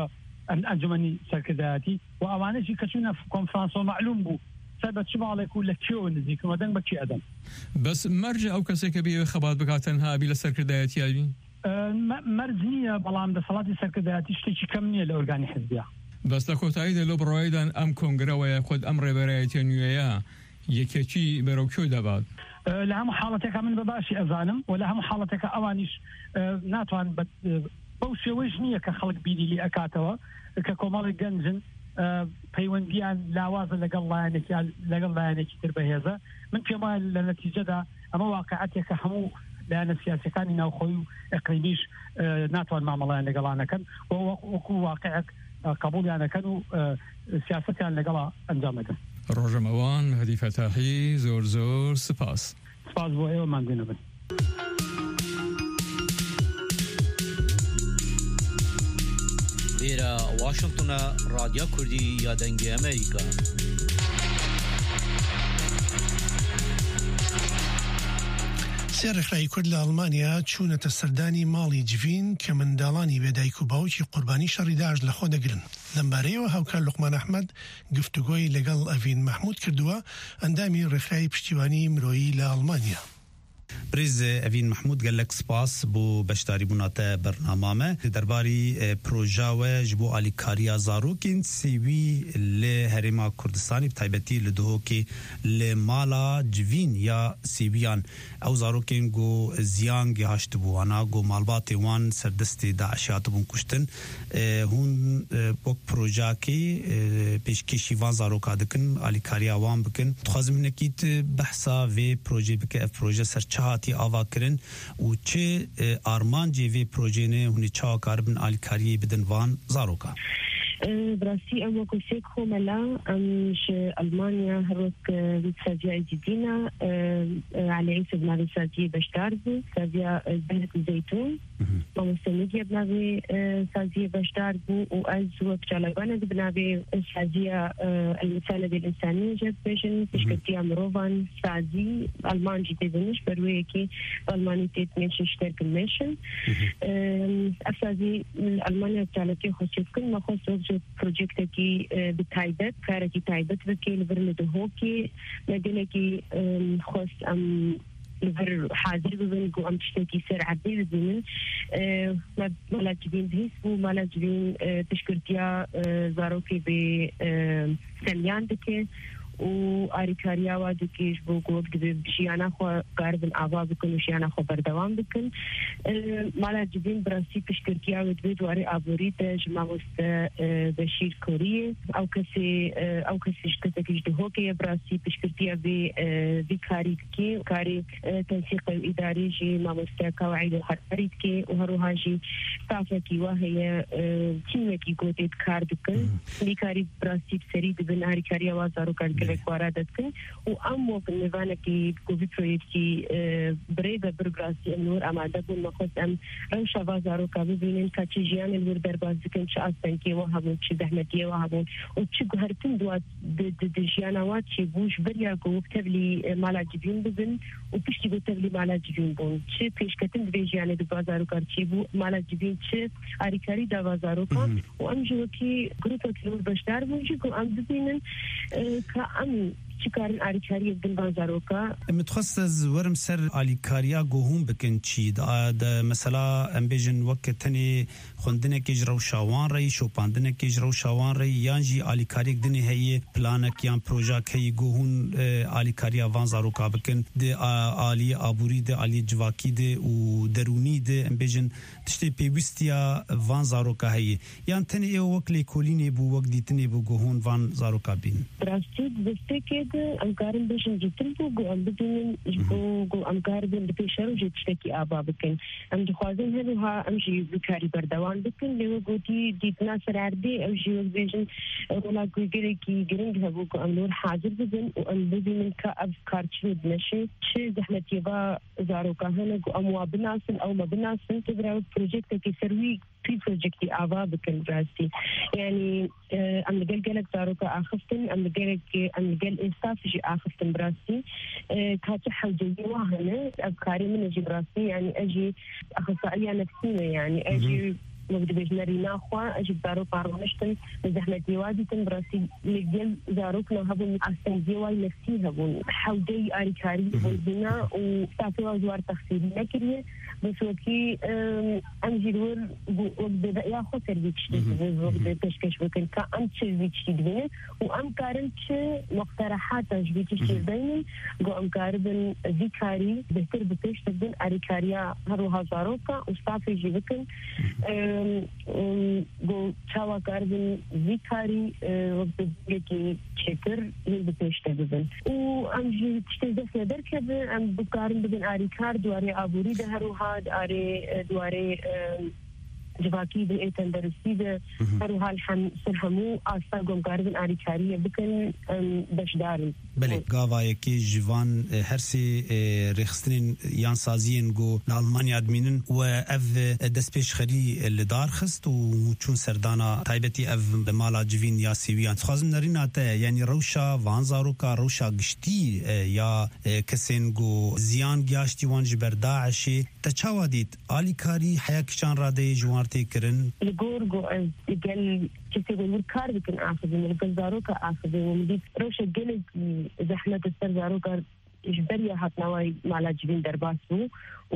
ئەنجومەنی سەرکردایەتی و ئەوانەی کەچوونە کۆنفرانس و معلوم بوو سەبەت چ ماڵێک و لە کێوە نزیکەوە دەنگ بە کی ئەدەم بەس مەرجە ئەو کەسێک کە بێ خەبات بکاتەن هابی لە سەرکردایەتی یاوی مەرج نییە بەڵام دەسەڵاتی سەرکردایەتی شتێکی کەم نییە لە ئۆرگانی حزبیە بەس لە کۆتاییدا لەو بڕۆیدان ئەم کۆنگرەوەیە خۆت ئەم ڕێبەرایەتیە نوێیە یەکێکی بەرەو کێو دەبات لە هەموو حاڵەتێکە من بەباشی ئەزانم و لە هەموو حاڵەتێکە ئەوانیش ناتوان بەو شێوەیەش نییە کە خەڵک بیری لی ئەکاتەوە کە کۆمەڵی گەنجن پەیوەندیان لاوازە لەگەڵ لایەنێکی لەگەڵ لایەنێکی تر بەهێزە من پێم وایە لە نەتیجەدا ئەمە واقعەتێکە هەموو لایەنە سیاسەکانی ناوخۆی و ئەقلیمیش ناتوان مامەڵیان لەگەڵانەکەن و وەکو واقعەک قبولیانەکەن و سیاسەتیان لەگەڵا ئەنجام دەدەن. ڕۆژەمەوان هەدی فەتاحی زۆر زۆر سپاس. سپاس بۆ ئێوەمان بێنەبن. لێرە واشنگتنە رادیۆ کوردی یادەنگی ئەمریکا. سێ ڕێکخراوی کورد لە ئەڵمانیا چوونەتە سەردانی ماڵی جڤین کە منداڵانی بێدایک و باوکی قوربانی شەڕی داعش لەخۆ دەگرن. لەمبارەیەوە هاوکار لوقمان ئەحمەد گفتوگۆی لەگەڵ ئەڤین مەحموود کردووە ئەندامی ڕێکخراوی پشتیوانی مرۆیی لە ئەڵمانیا. برز ئەڤین محمود گەلک سپاس بۆ بەشداری بووناتە بەرنامامە دەرباری پرۆژاوە ji بۆ ئالیکارییا زارۆکین سیوی لە هەرێما کوردستانی بتایبەتی لە دهۆکی لە ماڵا جڤین یا سیویان ئەو زارۆکین گۆ زیان گەهاشت بووانە گۆ ماڵباتێ وان سەردەستی داعشات بوون کوشتن هون وەک پرۆژاکێ پێشکەشی وان زارۆکا دکن ئالیکارییا وان بکن دخوازم منەکیت بەحسا vê پرۆژێ بکە ئەف پرۆژە سەرچاهاتی ئاوا کردن و چه ئارمانجێ vê پرۆژێنێ هونی چاوا کاربن ئالیکاریە بدن وان زارۆکا. براسي أما كوسيك خوملا أمش ألمانيا هروك سازيا جدينا على عيسى بنابي سازيا بشتارزو سازيا زهرة الزيتون ومستمدية بنابي سازيا بشتارزو وأز وبجالبانا بنابي سازيا المساندة الإنسانية جد بيشن تشكتيا مروفان سازي ألمان جدي بنش برويكي ألماني تيتمين شترك الميشن أفسازي ألمانيا بجالتي خوشيف كل ما خوش پروژێکتێکی بتایبەت کارێکی تایبەت بکەی لەبەر لە دهۆکی لەگەلێکی خۆست ئەم لەبەر حاضر ببن و ئەم شتێکی سەر عەردەی ببینن مالا جبین هیچ بوو مالا جبین پشتکردیا زارۆکی بێ سەمیان دکێ و ئاریکاریاوا دکیش بۆ گۆک دەبێ ژیانە خۆ کاربن ئاوا بکن و ژیانە خۆ بەردەوام بکن مالا جبین بڕاستی پشتکردیاوە دەبێ دوارێ ئابووریتە ژ مامۆستە بەشیر کۆریە ئەو کەسێ ئەو کەسیش کەسێکیش دهۆکەیە بڕاستی پشتکردیا بێ بێ کاری بکێ کاری تەنسیق ئیداری ژی مامۆستە کاوعید هەرپەری بکێ و هەروەهاژی ستافێکی وا هەیە تیمێکی گۆتێت کار بکن بیکاری بڕاستی بسەری دەبن ئاریکاریاوا زارۆکار کوارا دەکەن و ئەم وەک نێوانێکی کوڤید پرۆیەکتی برێ بە برگراسی ئەمنور ئامادە بوون مەخۆست ئەم ڕەوشەوا زارۆکا ببینن کە چی ژیانێ لور دەرباز دکەن چ ئاستەنکێوە هەبوون چ زەحمەتیەوە هەبوون و چ هەرتن دوات ژیانەوە چی بووش بەریا گۆ تەبلی مالا جبین ببن و پشتی بۆ تەبلی مالا جبین بوون چ پێشکەتن دەبێ ژیانێ دەبا زارۆکار چی بوو مالا جبین چ ئاریکاری داوا زارۆکا و ئەم ژوەکی گروپێکی لور بەشدار بوون ژی و ئەم ببینن کە ئەم چیکارن ئاریکاری بن با زارۆکا متخصص ورم سەر ئالیکاریا گۆهوم بکن چی مەسەلا ئەم بێژن وەک تەنێ خوندنێکیش ڕەوشاوان ڕێی شۆپاندنێکیش ڕەوشاوان ڕێی یانجی ئالیکارێک دنێ هەیە پلانێک یان پرۆژاکەی گۆهون ئالیکاریا وان زارۆکا بکن دێ ئالی ئابووری دێ ئالی جواکی دێ و دەرونی دێ ئەم بێژن تشتێ پێویستیە وان زارۆکا هەیە یان تەنێ ئێوە وەک لێکۆلینێ بوو وەک دیتنێ بوو گۆهون وان زارۆکا بین ڕاستی دەستێکێ ئەم کارم بێژن جتن بوو گۆ ئەم ببینن بۆ گۆ ئەم کار بن بە پێشەر و ژێ تشتێکی ئابا بکەن ئەم دخوازن هەروها ئەمژی بکاری بەردەوام بکن لێوە گوتی دیتنا سەراردێ ئەو ژی وەک بێژن وڵاتگوێگەرێکی گرنگ هەبوو کە ئەم لۆر حاضر ببن و ئەم ببینن کە ئەف کارچێ بنەشێ چ زەحمەتیەبا زارۆکا هەنە گۆ ئەم وا بناسن ئەو مە بناسن تبراوە پرۆژێکتێکی سەروی توی پرۆژێکتی ئاوا بکن ڕاستی یعنی ئەم لەگەل گەلێک زارۆکا ئاخستن ئەم لەگەلێک ئەم لەگەل ئێستافژی ئاخستن براستی کاتە حەوجەیی وا هەنە ئەفکاری منەژی براستی یعنی ئەژی ئەخصائیا نەفسینە یعنی ئەژی وقت بجنري ناخوا أجد دارو بارونشتن زحمة ديوادي تنبرسي لجل زاروكنا هبون أصلا ديواي نفسي هبون حودي آريكاري هبون هنا وستاتوا جوار تخصيري نكريه بس وكي أمجي دور وقت بقيا خو سربيتش وقت تشكش وكن كأم تشربيتش تدبين وأم كارنش مقترحات تشبيتش تدبين قو أم كاربن ذيكاري بهتر بتش تدبين آريكاريا هروها زاروكا وستافي جيبكن قو تشاوا كاربن ذيكاري وقت بيكي تشتر يلبتش تدبين وأمجي تشتزف ندركب أم بكارن بدن آريكار دواري آبوري ده هروها آره دواره جواکی به ایتن درسیده هر حال هم سرهمو آستا گمگاردن آریکاریه بکن بشدارن بله گاوایی که جوان هر سی رخصتین یان سازین گو لالمانی ادمینن و اف دست پیش خری لدار خست و چون سردانا تایبتی اف بمالا جوین یا سیویان خوازم نرین آته یعنی روشا وانزاروکا روشا گشتی یا کسین گو زیان گیاشتی وان جبر داعشی تچاوا دید آلیکاری حیا کشان راده جوان تكرن الجورجو از قال كيف يقول كار بكن آخذ من الجزاروكا آخذ ومديت روش الجلد زحمة السرزاروكا إجبارية هتناوي مع جبين درباسو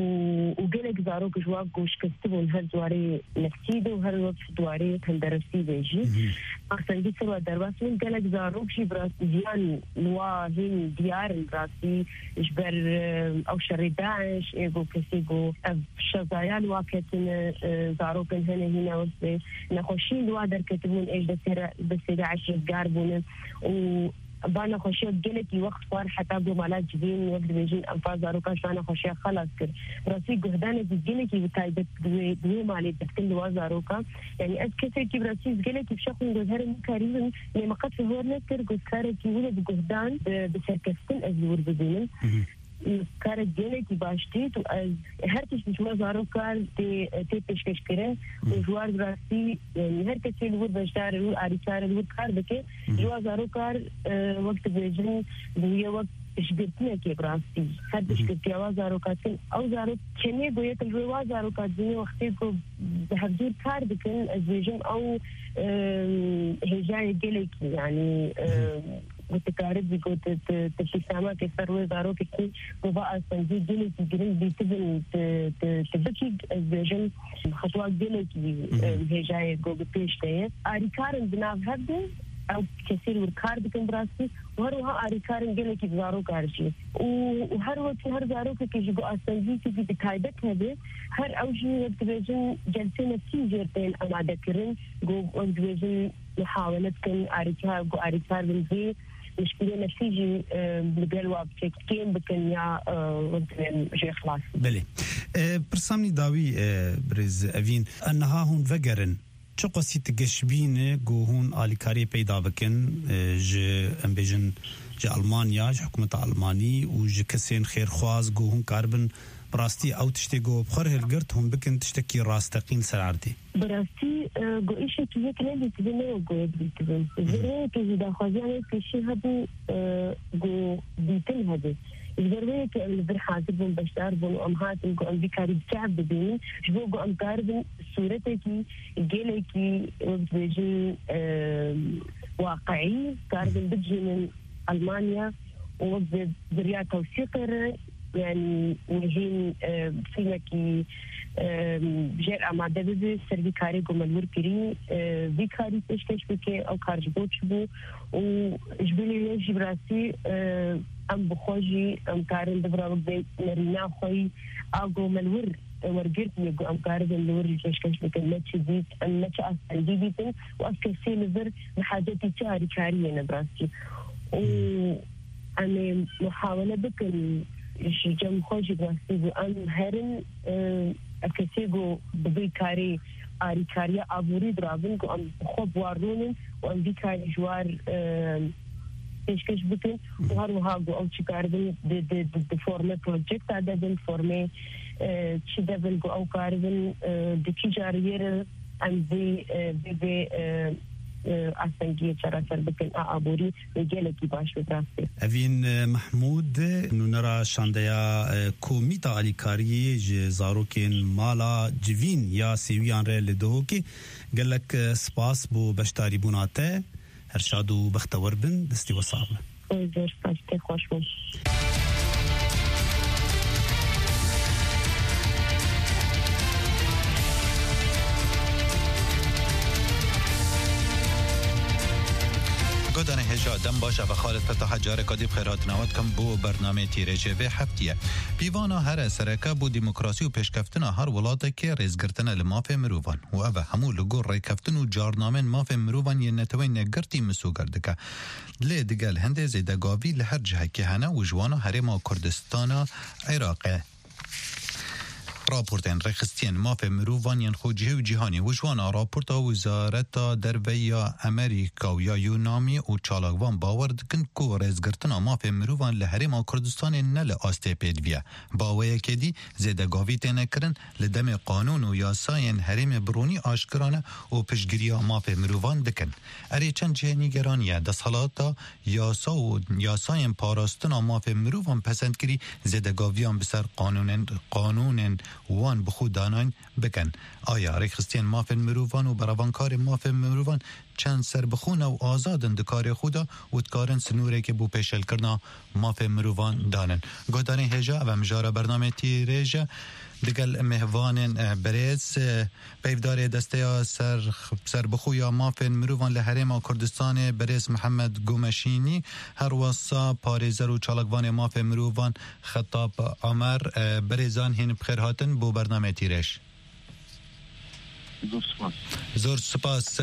وجلد زاروك جواك وش كستبون هالزواري نفسيده وهالوقت دواري هندرسي بيجي أصلاً جيت سوا درباسو جلد زاروك شي براس ديان نواهين ديار براسي إجبار أو شر داعش إيجو كسيجو شظايان واكتن زاروك هنا هنا وصي نخشين دوادر كتبون إيش بسير بسير عشر جاربون و بانا خوشی گلکی وقت فار حتی دو مالات جبین وقت بیجین انفاز داروکا شانا خوشی خلاص کر راسي گهدان گلکی بتایبت دو دو مالی دکتن دو داروکا يعني از کسی کی راسي گلکی بشخص گذر مكاريزم لما قد في هور نكر گذکار کی ولد گهدان بسرکستن از ور بدونن کار گلکی باشتی تو از هر کس بشما داروکا تی تی پیشکش کرده و جوار راسي يعني هر کسی ور بشتار ور آریکار ور کار بکه جوار داروکا وقت بیجن دویه وقت إشبرتنا كي براسي هاد إشبرتي أوازارو كاتين أوزارو كني قويت الروازارو كاتين وقتيكو بحضور كار بكن أزوجين أو هجاي جلكي يعني وتكارب بيكو تبتسامة كسروي زارو كي وبقى سنجي جلكي جرين بيتبن تبكي أزوجين خطوات جلكي هجاي جو بيش تيه أريكارن بناف هادو أو كثير والكار بكن براسي وهروها أريكارن جلكي بزارو كارشي وهروها هر زارو كي جيجو أستنجي كي بتايبت هذا هر أوجي وقت بيجن جلسة نفسي جيرتين أما ذكرن جو وقت بيجن محاولة كن أريكار جو أريكار بنزي مشكلة نفسيجي بالقلوة بتكين بكن يا وقت جي خلاص بلي برسامني داوي برز أفين أنها هون فقرن چه قصی تگشبینه گوهون آلیکاری پیدا بکن ج امبیجن ج آلمانیا ج حکومت آلمانی و ج کسین خیرخواز گوهون کاربن براستی او تشتی گو بخور هلگرت هم بکن تشتکی راستقین سرعردی براستی گو ایشه که یک نبی تبینه و گو بیتبین زره که جدا خوازیانه کشی هدو گو بیتن هدو الجروية اللي برحاضر بون بشتار بون أمهات إنكو أم بكاري بتعب بديني شبو جو أم كاربن صورتكي جيلكي وقت بيجي واقعي كاربن بتجي من ألمانيا ووقت بريا توثيقر يعني وهين فينكي بجير أمادة ببي سربي كاري جو ملور كري بكاري تشكش بكي أو كارج بوتشبو وجبلي يجي براسي أم بخوجي أم كارن دبرا وقت نرينا خوي أجو ملور ورجرت يجو أم كارن اللور يجيش كش بكن ماتش ديت أم ماتش أصل ديتن وأسكت سيلفر بحاجتي تاري كارية نبراسي وأنا محاولة بكن جم خوجي براسي وأم هرن أكسيجو ببي كاري آري كاريا أبوري درابن كو أم خوب وارونن وأم بي كاري جوار پیشکش بکن و هر وها گو او چی کردن د د د فرم پروژکت دادن فرم چی دادن گو او کردن د کی جاریه ام بی بی ئاسەنگی چارەسەر بکەن ئابووری گەلێکی باش بڕاستی ئەڤین محمود نونەرا شاندەیە کۆمیتا ئالیکاریی ji zarokên mala civîn ya sêwiyan re li Duhokê gelek spas bû beşdarîbûna te her şad û bextewar bin destî we sağ be. زۆر سپاس تێ خۆش بوو. گودان هجا دم باشه و خالد فتح جاره کدی بخیرات نواد کم بو برنامه تیرجه و هفتیه پیوانا هر سرکه بو دیموکراسی و پیشکفتن هر ولاته که ریزگرتن لماف مروفان و اوه همو لگو ریکفتن و جارنامن ماف مروفان یه نتوی نگرتی مسو گردکه لی دیگل هنده زیدگاوی لهر جهه که هنه و جوانا هرما کردستان عراقه راپورتن رخصتین ماف مروفانین خوجه و جهانی و جوانا راپورتا وزارت درویا امریکا و یا یونامی و چالاگوان باورد کن که رزگرتنا ماف مروفان لحرم کردستان نل آسته پیدویه باویه که دی زیدگاوی تینه کرن لدم قانون و یاساین حرم برونی آشکرانه و پشگیری ماف مروفان دکن اری چند جهنی گرانیه دستحالاتا یاسا و یاساین پاراستنا ماف مروفان پسند کری زیدگاویان بسر قانون قانون وان بخود داناین بکن آیا ریخستین مافن مروفان و براوانکار مافن مروفان چند سر بخونه و آزادن دکار خودا و دکارن سنوره که بو پیشل کرنا مافن مروفان دانن گودانی هجا و مجاره برنامه تی ریجا دگل مهوان بریز پیفدار دسته سر سر بخویا مافن مروفان لحرم کردستان بریز محمد گومشینی هر واسا پاریزر و چالکوان مافن مروفان خطاب عمر بریزان هین بخیر هاتن بو برنامه تیرش زور سپاس زور سپاس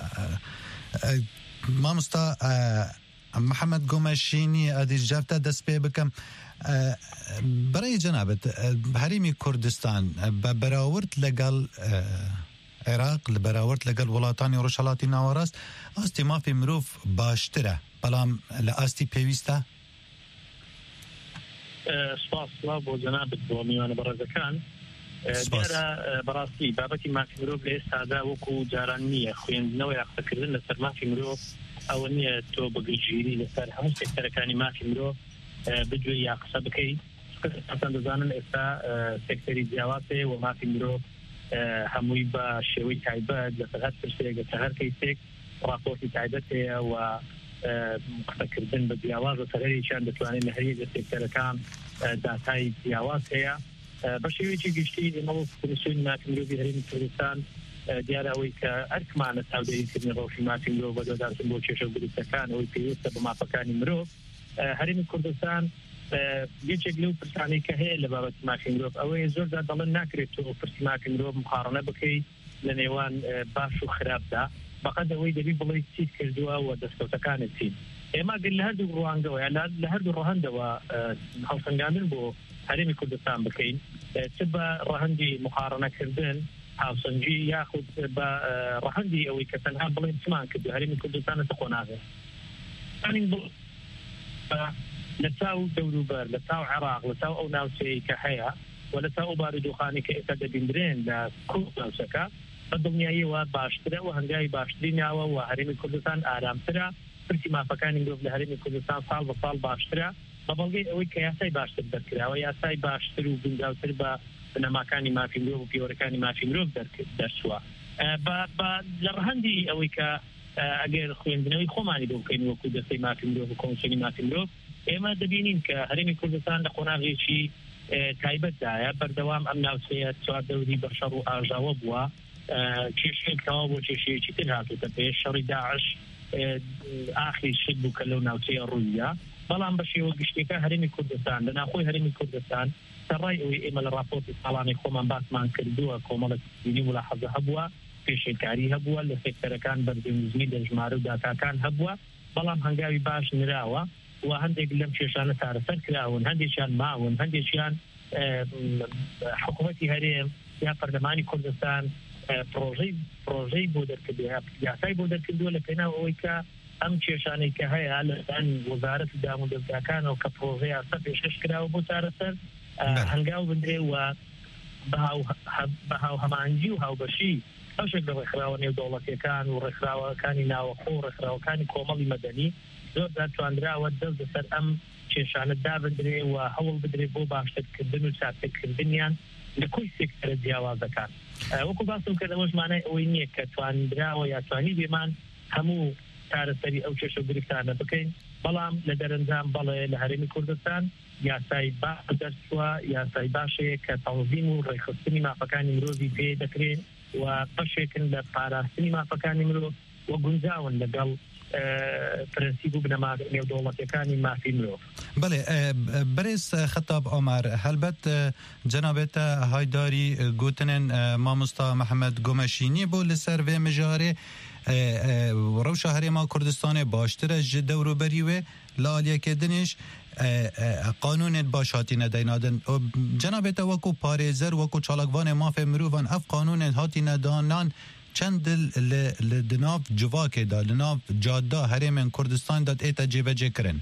مامستا محمد گومشینی ادی جفته دست پی بکم برای جنابت حریمی کردستان براورد لگل عراق براورد لگل ولاتانی روشلاتی ناوراست استی مافی مروف باشتره بلام لاستی پیوسته سپاس لا بو جنابت بو میوان برزکان دیارە بەڕاستی بابەتی مافی مرۆڤ لە ئێستادا وەکو جاران نییە خوێندنەوەی یاخستەکردن لەسەر مافی مرۆڤ ئەوە نییە تۆ بەگشتگیری لەسەر هەموو سێکتەرەکانی مافی مرۆڤ بگوێ یا قسە بکەیت ئەسان دەزانن ئێستا سێکتەری جیاواز هەیە و مافی مرۆڤ هەمووی بە شێوەی تایبەت لەسەر هەر پرسێک لەسەر هەر کەیسێک ڕاپۆرتی تایبەت هەیە و قسەکردن بە جیاواز لەسەر هەرێکیان دەتوانێت لە هەریەک لە سێکتەرەکان داتای جیاواز هەیە بە شێوەیەکی گشتی ئێمە کۆمیسیۆنی مافی مرۆڤی هەرێمی کوردستان دیارە ئەوەی کە ئەرکمانە چاودێریکردنی ڕۆژی مافی مرۆڤ بە دۆدارچوون بۆ کێشە و گرفتەکان ئەوەی پێویستە بە مافەکانی مرۆڤ هەرێمی کوردستان یەکێک لەو پرسانەی کە هەیە لە بابەتی مافی مرۆڤ ئەوەیە زۆرجار دەڵێن ناکرێت تۆ پرسی مافی مرۆڤ مقارنە بکەیت لە نێوان باش و خراپدا بەقەد ئەوەی دەبی بڵێ چیت کردووە و دەستکەوتەکانت چین ئێمە گەر لە هەردوو ڕوانگەوە لە هەردوو ڕەهەندەوە هەڵسەنگاندن بۆ هەرێمی کوردستان بکەین چ بە ڕەهەندی مقارنەکردن هاوسەنگی یاخود بە ڕەهەندی ئەوەی کە تەنها بڵێن چمان کردو هەرێمی کوردستانە تەخۆ ناغێت لە تاو دەوروبەر لە تاو عێراق لە تاو ئەو ناوچەیە کە هەیە و لە تاو ئەو بارودۆخانی کە ئێستا دەبیندرێن لە کورد ناوچەکە بە دڵنیاییەوە باشترە و هەنگاوی باشتری ناوە و هەرێمی کوردستان ئارامترە پرسی مافەکانی مرۆڤ لە هەرێمی کوردستان ساڵ بە ساڵ باشترە بە بەڵگەی ئەوەی کە یاسای باشتر دەرکراوە یاسای باشتر و گونجاوتر بە بنەماکانی مافی مرۆڤ و پیوەرەکانی مافی مرۆڤ دەرچووە لە ڕەهەندی ئەوەی کە ئەگەر خوێندنەوەی خۆمانی بۆ بکەین وەکو دەستەی مافی مرۆڤ و کۆمیسیۆنی مافی مرۆڤ ئێمە دەبینین کە هەرێمی کوردستان لە قۆناغێکی تایبەتدایە بەردەوام ئەم ناوچەیە چوار دەوری بەشەڕ و ئاژاوە بووە کێشێکەوە بۆ کێشەیەکی تر هاتووتە پێش شەڕی داعش ئاخری شت بوو کە لەو ناوچەیە ڕوویە بەڵام بە شێوە گشتێکە هەرێمی کوردستان لە ناخۆی هەرێمی کوردستان سەرڕای ئەوەی ئێمە لە راپۆرتی ساڵانەی خۆمان باسمان کردووە کۆمەڵە دینی ملاحەزە هەبووە پێشێکاری هەبووە لە سێکتەرەکان بەردەومیزمی لە ژمارە و داتاکان هەبووە بەڵام هەنگاوی باش نراوە و هەندێک لەم کێشانە چارەسەر کراون هەندێکیان ماون هەندێکیان حکوومەتی هەرێم یا پەرلەمانی کوردستان پرۆژەی پرۆژەی بۆ دەرکردووە یاسای بۆ دەرکردووە لە پێناو ئەوەی کە ئەم کێشانەی کە هەیە لەلایەن وەزارەتی دام و دەستگاکانەوە کە پرۆژەی یاسا پێشکەش کراوە بۆ چارەسەر هەنگاو بندرێ و بەهاو هەمانجی و هاوبەشی ئەوشێک لە ڕێکخراوە نێو دەوڵەتیەکان و ڕێکخراوەکانی ناوەخۆ و ڕێکخراوەکانی کۆمەڵی مەدەنی زۆر داتوانراوە دەست لەسەر ئەم کێشانە دابدرێ و هەوڵ بدرێت بۆ باشترکردن و چاکردنیان لە کۆی سێکتەرە جیاوازەکان. وەکو باسم کە لەمە ژمانای ئەوەی نییە کە توانراوە یا توانی بێمان هەموو چارەسەری ئەو کێشە و گرفتانە بکەین، بەڵام لە دەرەنجام بەڵێ لە هەرێمی کوردستان یاسای باش دەرچووە، یاسای باشەیە کە تەنظیم و ڕێخستنی مافەکانی مرۆڤی پێ دەکرێن و بەشێکن لە پاراستنی مافەکانی مرۆڤ و گونجاون لەگەڵ پرەنسیب و بنەما نێودەوڵەتیەکانی مافی مرۆڤ. بله برێز خەتاب ئۆمار هەلبەت جەنابێتە هایداری گوتنن مامۆستا محەممەد گۆمەشینی بۆ لەسەر vê mijarê rewşa Herêma Kurdistanê baştir e ji dewroberî wê li aliyekêdinêş qanûnên baş hatîne deynadin. Cenabê te wekû parêzer wekû çalakvanê mafê mirovan ev qanûnên hatîne danan çend dil li di nav civakê da li nav cadda Herêmên Kurdistanê de ête cêvecê kirin.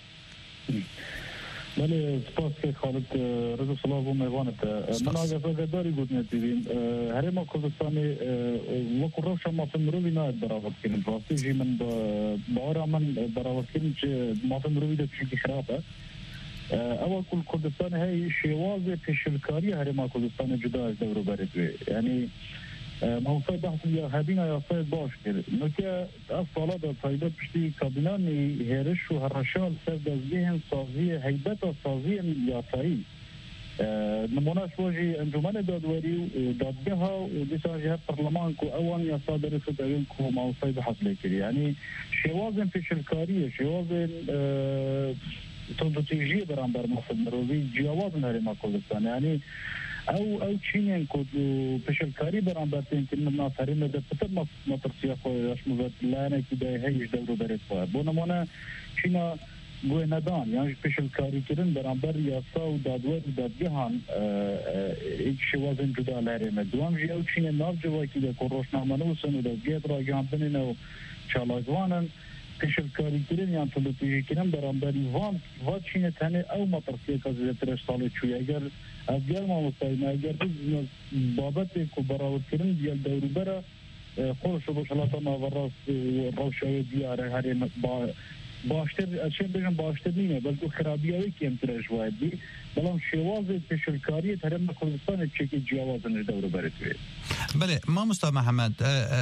بله سپاس که خالد رضا صلاح و میوانت من آگهداری گوتنه دیدیم هرما کردستانی وکو روشا مافه مروی ناید براود کنیم راستی جی من باورا من براود کنیم که مافه مروی ده چیزی خرابه اول کل کردستان های شواز پیشلکاری هرما کردستان جدا از دورو برد یعنی موضوع بحث یا هبینا یا صید باش کرد نکه از سالا در تایید پشتی کابینانی هرش و هرشال سر دزگیهن سازی حیبت و سازی یاسایی نمونهش واجی انجمن دادوری و دادگه ها و دیسا جهت پرلمان کو اوان یاسا درست اوین کو موضوع بحث لیکری یعنی شوازن پیشلکاری شوازن تندوتیجی برانبر مصد مروی جیاوازن هرما کردستان یعنی او او چینین کو پیشلکاری برانبر تینکن من ناصرین ده پتر مطرسیا خویش مزد لانه کی ده هیچ دورو برید خواه بو نمونه چینا گوه ندان یعنی پیشلکاری کرن برانبر یاسا و دادور و دادگهان ایک شوازن جدا لرمه دوام جی او چینین ناف جواکی ده که روشنامنوسن و دادگهت را جانبنین و چالاگوانن پیشلکاری کردن یا تلویزیونی کردن برانبری وام و چینه تنه او مطرسیه که زیادترش سال چوی اگر از دیگر ما مستعیم اگر بابت کو براود کردن دیگر دورو برا خورش و بشلاتا ناوراس روشای دیاره هر با باشتر اشین بگم باشتر نیمه بلکه خرابیایی که امترش واید بی بلام شواز پیشلکاری ترم کردستان چکی جوازن دورو برد بی بله ما مصطفى محمد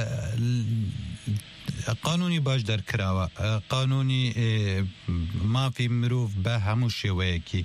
قانونی باش دەرکراوە قانونی مافی مرۆڤ بە هەموو شێوەیەکی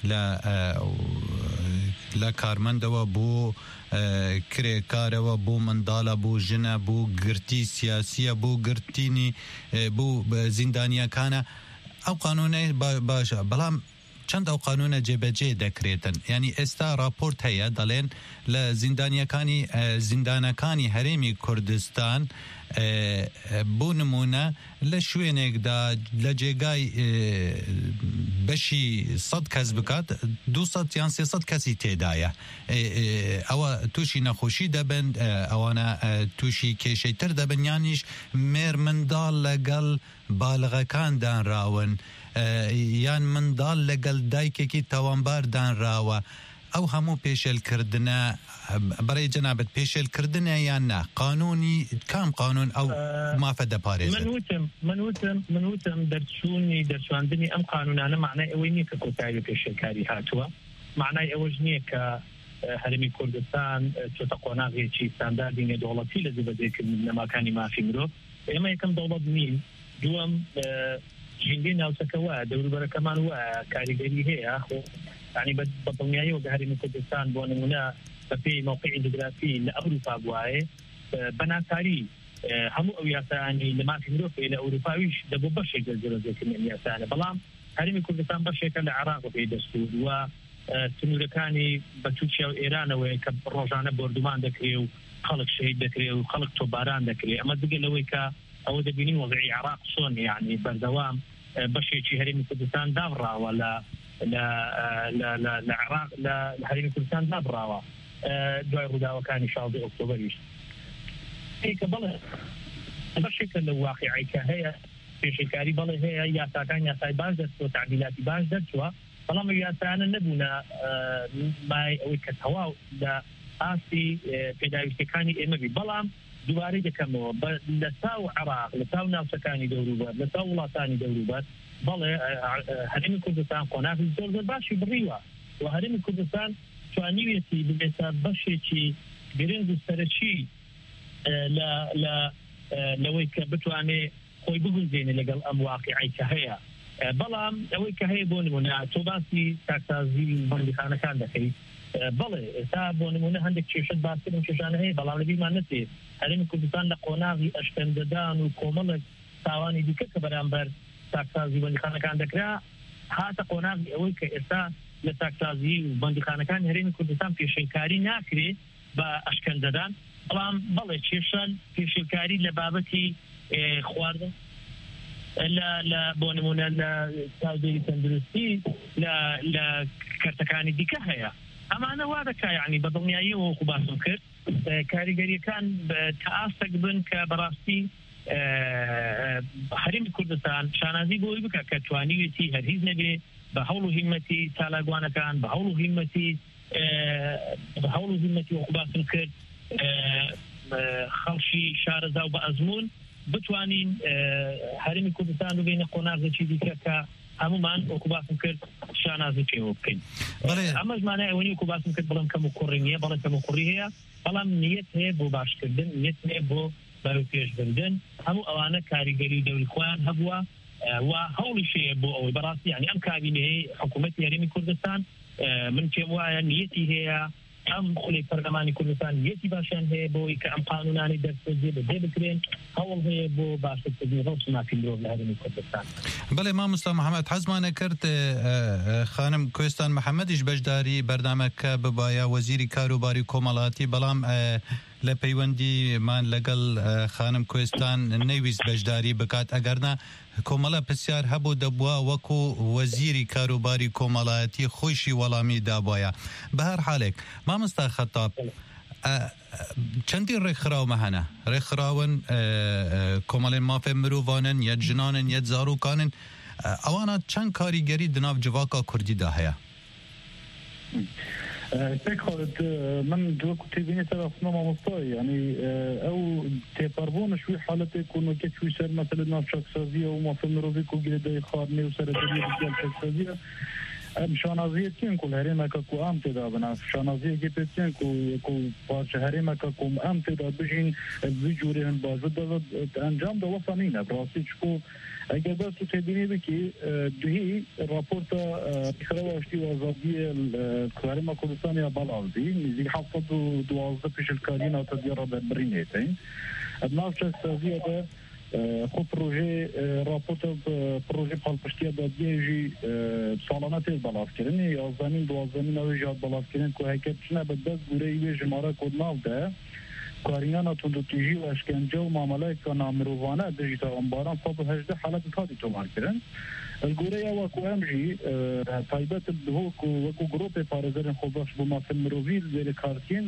لە کارمەندەوە بۆ کرێکارەوە بۆ منداڵە بۆ ژنە بۆ گرتی سیاسیە بۆ گرتینی بۆ زیندانیەکانە ئەو قانونەی باشە بەڵام چەند ئەو قانونە جێبەجێ دەکرێتن یعنی ئێستا راپۆرت هەیە دەڵێن لە زیندانیەکانی زیندانەکانی هەرێمی کوردستان بۆ نمونە لە شوێنێکدا لە جێگای بەشی سەد کەس بکات دووسەد یان سێسەد کەسی تێدایە ئەوە تووشی نەخۆشی دەبن ئەوانە تووشی کێشەی تر دەبن یانیش مێر منداڵ لەگەڵ باڵغەکان دانراون یان منداڵ لەگەڵ دایکێکی تاوانبار دانراوە ئەو هەموو پێشێلکردنە بەڕێ جەنابەت پێشێلکردنە یان نا قانونی کام قانون ئەو مافە دەپارێزێت من وتم من وتم من وتم دەرچوونی دەرچواندنی ئەم قانونانە معنای ئەوەی نییە کە کۆتایی بە پێشێلکاری هاتووە معنای ئەوەش نییە کە هەرێمی کوردستان چۆتە قۆناغێکی ستانداردی نێودەوڵەتی لە جێبەجێکردن نەماکانی مافی مرۆڤ ئێمە یەکەم دەوڵەت نین دووەم ژینگەی ناوچەکە وایە دەوروبەرەکەمان وایە کاریگەری هەیە يعني بطلنياي وبهري كردستان بونمونا في موقع جغرافي لأوروبا بواي بناتاري همو او ياساني لما في مروف الى اوروباويش دبو بشي جزيرة زي كمين ياساني بلام هرمي كردستان بشي كان لعراق في دستور و تنوركاني بتوشيا وإيران ويكب روجانا بوردمان دكريو خلق شهيد دكريو خلق توباران دكريو اما دقل لويكا او دبينين وضعي عراق صون يعني بردوام بشي شي هرمي كردستان دابرا ولا لا لا لا العراق لا هرمي كردستان دابراوا دوای ڕووداوەکانی شازدە ئۆکتۆبەریش هیکە بەڵێ بەشێکە لە واقعیکە هەیە پێشێلکاری بەڵێ هەیە یاساکان یاسای باش دەرچووە تعدیلاتی باش دەرچووە بەڵام یاسانە نەبوونە مای ئەوەی کە تەواو لە ئاستی پێداویستەکانی ئێمەبی بەڵام دووارەی دەکەمەوە لە تاو عێراق لە تاو ناوچەکانی دەوروبەر لە تاو وڵاتانی دەوروبەر بەڵێ هەرێمی کوردستان قۆناغی زۆر زۆر باشی بڕیوە و هەرێمی کوردستان توانیوێتی ببێتە بەشێکی گرنگ و سەرەکی لەوەی کە بتوانێ خۆی بگونجێنێ لەگەڵ ئەم واقعی کە هەیە بەڵام ئەوەی کە هەیە بۆ نمونە تۆ باسی تاکسازی بەندیخانەکان دەکەیت بەڵێ ئێستا بۆ نمونە هەندێک کێشت باسکردن و کێشانە هەیە بەڵام لەبیرمان نەچێت هەرێمی کوردستان لە قۆناغی ئەشکەندەدان و کۆمەڵێک تاوانی دیکە کە بەرامبەر تاکسازی بەندیخانەکان دەکرا هاتە قۆناغی ئەوەی کە ئێستا لە تاکسازی و بەندیخانەکان هەرێمی کوردستان پێشێلکاری ناکرێت بە ئەشکەندەدان بەڵام بەڵێ کێشان پێشێلکاری لە بابەتی خواردن لە بۆ نمونە لە چاودێری تەندروستی لە کەرتەکانی دیکە هەیە ئەمانە وا دەکا یعنی بە دڵنیایی وەکو باسم کرد کاریگەریەکان تا ئاستەک بن کە بەڕاستی هەرێمی کوردستان شانازی بۆی بکە کە توانیوێتی هەرگیز نەبێ بە هەوڵ و هیمەتی چالاکوانەکان بە هەوڵ و هیمەتی بە هەوڵ و هیمەتی وەکو باسم کرد خەڵکی شارەزا و بە ئەزمون بتوانین هەرێمی کوردستان ببینە قۆناغێکی دیکە کە هەمومان وەکو باسم کرد شانازی پێوە بکەین ئەمەش مانای ئەوەی وەکو باسم کرد بەڵام کەم و کوڕی نییە بەڵام کەم و کوڕی هەیە بەڵام نیەت هەیە بۆ باشکردن نیەت هەیە بۆ بەرەو پێشبردن هەموو ئەوانە کاریگەری دەوری خۆیان هەبووە و هەوڵیشەیە بۆ ئەوەی بەڕاستی یعنی ئەم کابینەیە حکوومەتی هەرێمی کوردستان من پێم وایە نیەتی هەیە ئەم خولەی پەرلەمانی کوردستان نیەتی باشیان هەیە بۆی کە ئەم قانونانی دەستپێژێ بەجێ بکرێن هەوڵ هەیە بۆ باشکردنی ڕۆژ مافی مرۆڤ لە هەرێمی کوردستان. بەڵێ مامۆستا محەممەد حەزمانە کرد خانم کوێستان محەممەدیش بەشداری بەردامەکە ببایە وەزیری کاروباری کۆمەڵاتی بەڵام لە پەیوەندیمان لەگەڵ خانم کوێستان نەیویست بەشداری بکات ئەگەرنا کۆمەڵە پرسیار هەبوو دەبووە وەکو وەزیری کاروباری کۆمەڵایەتی خۆشی وەڵامی دابووە بە هەر حالێک مامۆستا خەتاب چەندی ڕێکخراومە هەنە ڕێکخراون کۆمەڵێن مافێ مرۆڤانن یەک ژنانن یەک زاروکانن ئەوانە چەند کاریگەری دناو جڤاکا کوردیدا هەیە پێک خۆت من دووەکو تێبینێت تەرەفنە مامۆستای یعنی ئەو تێپەڕبوونە شووی حالەتێک کۆنۆکە چووی سەر مەسەلە ناو چاکسازیە و مافێ مرۆڤی و گرێدەی خواردنێ و سەرەدەری دیگەل چاکسازیە ام شانازیەتین کو هەرێمەکە کو ئەم تێدا بنا شانازیەکی پێچێن کو پارچە هەرێمەکە کوم ئەم تێدا بژین بجوورێ هەن باش دەوێت ئەنجام دەوەسانینە بڕاستی چکو ئەگەر بەس تو تێبینێ بکی دوهی راپۆرتە خرەواشتی و ئازادیە هەرێمە کوردستانیا بەڵاوزی نزیک حەفسەد و دوازدە پێشلکاری ناوتە دیێڕە دەربڕینێتین ناو چاکسازیەکە خو پروژه راپورت پروژه پالپشتیا دادیجی سالانه تیز بالاف کردن یا زمین دو زمین اوی جاد بالاف کردن که هکت چنه بدست گوره ایوی جماره کد ناو ده کاریانا تندوتیجی و اشکنجه و معامله که نامروانه دیجیتا انباران صاب هجده حالت تادی تومار کردن الگوره یا وکو همجی تایبت دهو وکو گروپ پارزرین خوباش بما فیلمروویل زیر کارتین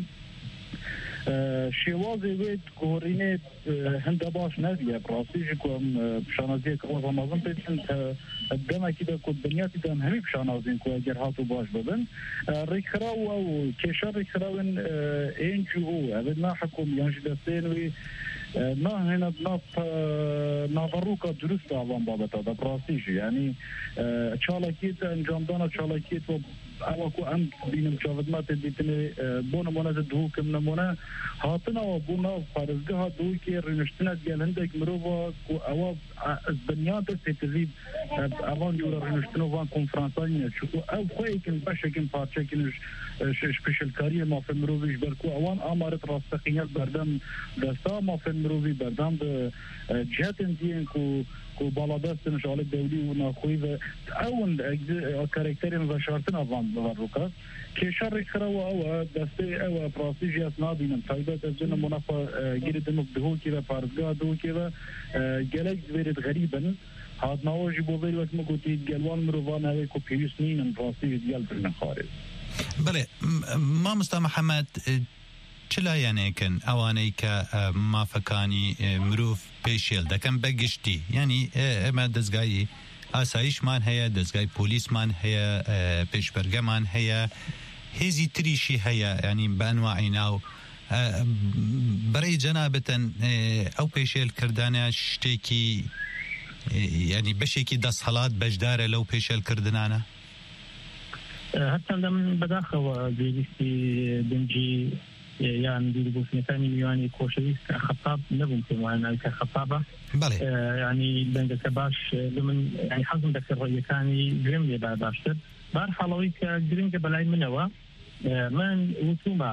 شێوازێ وێت گۆڕینێت هەندە باش نەبیە ڕاستیژی کوم پیشانازیە کە ڕەمەزان پێچن دەمێکی دە کۆبنیاتی دەم هەمی پیشانازین کو ئەگەر هات و باش ببن ڕێکخراو و کێشە ڕێکخراون ئێن جی ئۆ ئەبێت ناحکوم یانجی دەستێنوی ناهێنە ناڤەڕووکە دروست ئاوان بابەتە دە ڕاستیژی ینی چاڵەکیت ئەنجامدانە چاڵەکیت ئەوەکو ئەم بینم چاودماتێ دیتنێ بۆ نمونە دووکم نمونە هاتنەوە بوو ناو پارێزگەها دووکی ڕێنشتنە گەل هەندێک مرۆڤە ئەوە بنیاد پێتزید ئەوان جوورە ڕێنشتنەوان کۆنفرانسانیە چکو ئەو خۆیکن بەشێکن پارچێکنش شپشلکاری مافێ مرۆڤیش بەرکو ئەوان ئامارەت ڕاستەقینەت بەردەم دەستا مافێ مرۆڤی بەردەم جهتن دیên ku ku baladestin şalet devlî û naxwî ve ewn karakterên veşartin avan bivarruka kêşa rêkxirawa ew e destê ew e rastî jî ez nabînim taybet ez cinim munafa girê dimik dihokî ve parızgeha dihokê ve gelek divêrê xerîbin hatnawa jî bo vê wek min gotî gelwan mirovan hevê ku pêwîst nînin rastî jî gel birinin xarê. بله مامۆستا محەممەد چ لایەنێکن ئەوانەی کە مافەکانی مرۆڤ پێشێل دەکەن بەگشتی ینی ئێمە دەستگایی ئاسایشمان هەیە دەستگای پۆلیسمان هەیە پێشبەرگەمان هەیە هێزی تریشی هەیە ینی بەنواعی ناو بەڕێی جەنابەتەن ئەو پێشێلکردانە شتێکی ینی بەشێکی دەسەڵات بەشدارە لەو پێشێلکردانە هەرچەندە من بەداخەوە گوێویستی دەنجی یان دووربوونەکانی میوانی کۆشەویست کە خەتاب نەبووم پێم وایە ناوی کە خەتابە ینی دەنگەکە باش من ینی حەزم دەکرد ڕێیەکانی گرنگ لێدا باشتر بەرحاڵەوەی کە گرنگە بەلای منەوە من وتومە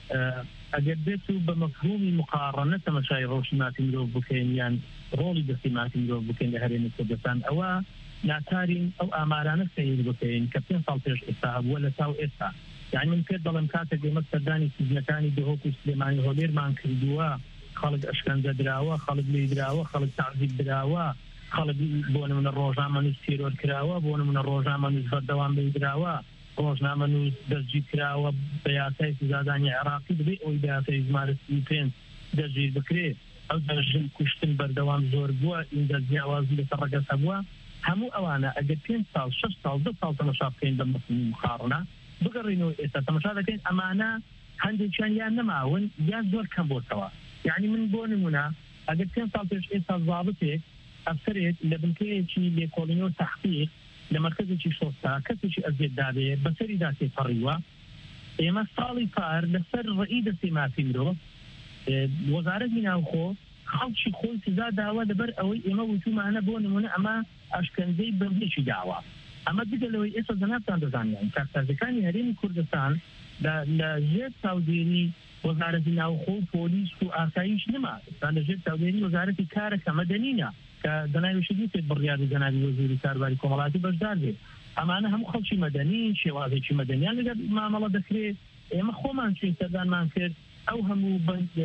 ئەگەر بێت و بە مەفهومی مقارنە تەماشای ڕۆژناتی مرۆڤ بکەین یان ڕۆڵی دەستیماتی مرۆڤ بکەین لە هەرێمی کوردستان ئەوە ناتارین ئەو ئامارانە سەیر بکەین کە پێنج ساڵ پێش ئێستا هەبووە لە تاو ئێستا یعنی من پێت دەڵێم کاتێک ئێمە سەردانی سیزنەکانی دهۆک و سلێمانی هۆلێرمان کردووە خەڵک ئەشکەنجە دراوە خەڵک لێ دراوە خەڵک تعذیب دراوە خەڵک بۆ نمونە ڕۆژنامە نووس تیرۆر کراوە بۆ نمونە ڕۆژنامە نووس بەردەوام بێ دراوە ڕۆژنامە نووس دەستگیر کراوە بە یاسای سزادانی عێراقی دەبێت ئەوی بە یاسای ژمارە سی پێنج دەستگیر بکرێت ئەو دەژن کوشتن بەردەوام زۆر بووە ئینجا جیاوازی لەسەر ڕەگەز هەبووە هەموو ئەوانە ئەگەر پێنج ساڵ شەش ساڵ دە ساڵ تەماشا بکەین بە مەفهومی مقارنە بگەڕینەوە ئێستا تەماشا دەکەین ئەمانە هەندێکیان یان نەماون یان زۆر کەم بۆتەوە یعنی من بۆ نمونە ئەگەر پێنج ساڵ پێش ئێستا زابطێک ئەفسرێت لە بنکەیەکی لێکۆڵینەوە تەحقیق لە مەرکەزێکی شۆستا کەسێکی ئەزیێت دابێ بەسەری داسێ فەڕیوە ئێمە ساڵی پار لەسەر ڕێی دەستیماتی مرۆڤ وەزارەتی ناوخۆ خەڵکی خۆی سزا داوە لەبەر ئەوەی ئێمە وتومانە بۆ نمونە ئەمە ئەشکەنجەی بەرهێکی داوە ئەمە دیگەلەوەی ئێستا جەنابتان دەزانیان کارسازەکانی هەرێمی کوردستان لە ژێر چاودێری وەزارەتی ناوخۆ و پۆلیس و ئاسایش نما لە ژێر چاودێری وەزارەتی کارەکە مەدەنینە کە دەناویشی پێت بڕیاری جەنابی وەزیری کارباری کۆمەڵاتی بەشدار بێت ئەمانە هەموو خەڵکی مەدەنی شێوازێکی مەدەنیان لەگەڵ مامەڵە دەکرێت ئێمە خۆمان چێ سەردانمان کرد ئەو هەموو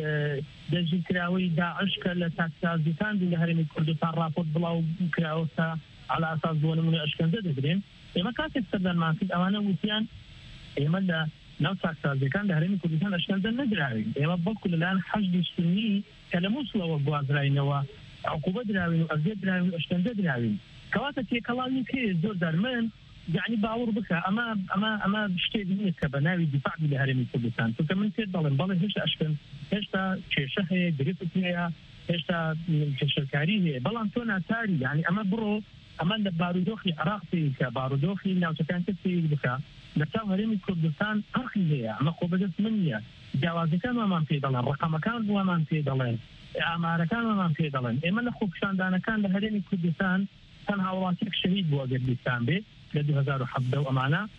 دەژیکراوەی داعش کە لە تاکسازیکان لە هەرێمی کوردستان راپۆرت بڵاو کراوەتە على ئاساس بۆ نمونە ئەشکەنجە دەگرێن ئێمە کاتێک سەردانمان کرد ئەوانە وتیان ئێمە لە ناو تاکسازیەکان لە هەرێمی کوردستان ئەشکەنجە نەدراوین ئێمە بەڵکو لەلایەن حەشدی سونی کە لە مووسڵەوە گوازراینەوە عقوبە دراوین و ئەزیێت دراوین و ئەشکەنجە دراوین کەواتە تێکەڵاوی پێ زۆر دەرمن يعني باور بك اما اما اما شتي دي كبناوي دفاع بالهرمي كردستان تو كمان تي ضل بل هيش اشكن هشتا تششه هي دريفتيا هشتا كشركاري هي بل انتونا تاري يعني اما برو اما بارودوخي عراقي كبارودوخي لو كان تفي بك لتاو هرمي كردستان اخي هي اما قبضت منيا جواز كان ما في ضل الرقم كان هو ما في ضل اماره كان ما في ضل اما نخوك شان دانا كان هرمي كردستان كان هاوراتك شهيد بو كردستان به لدو هزار وحبدة وأمانة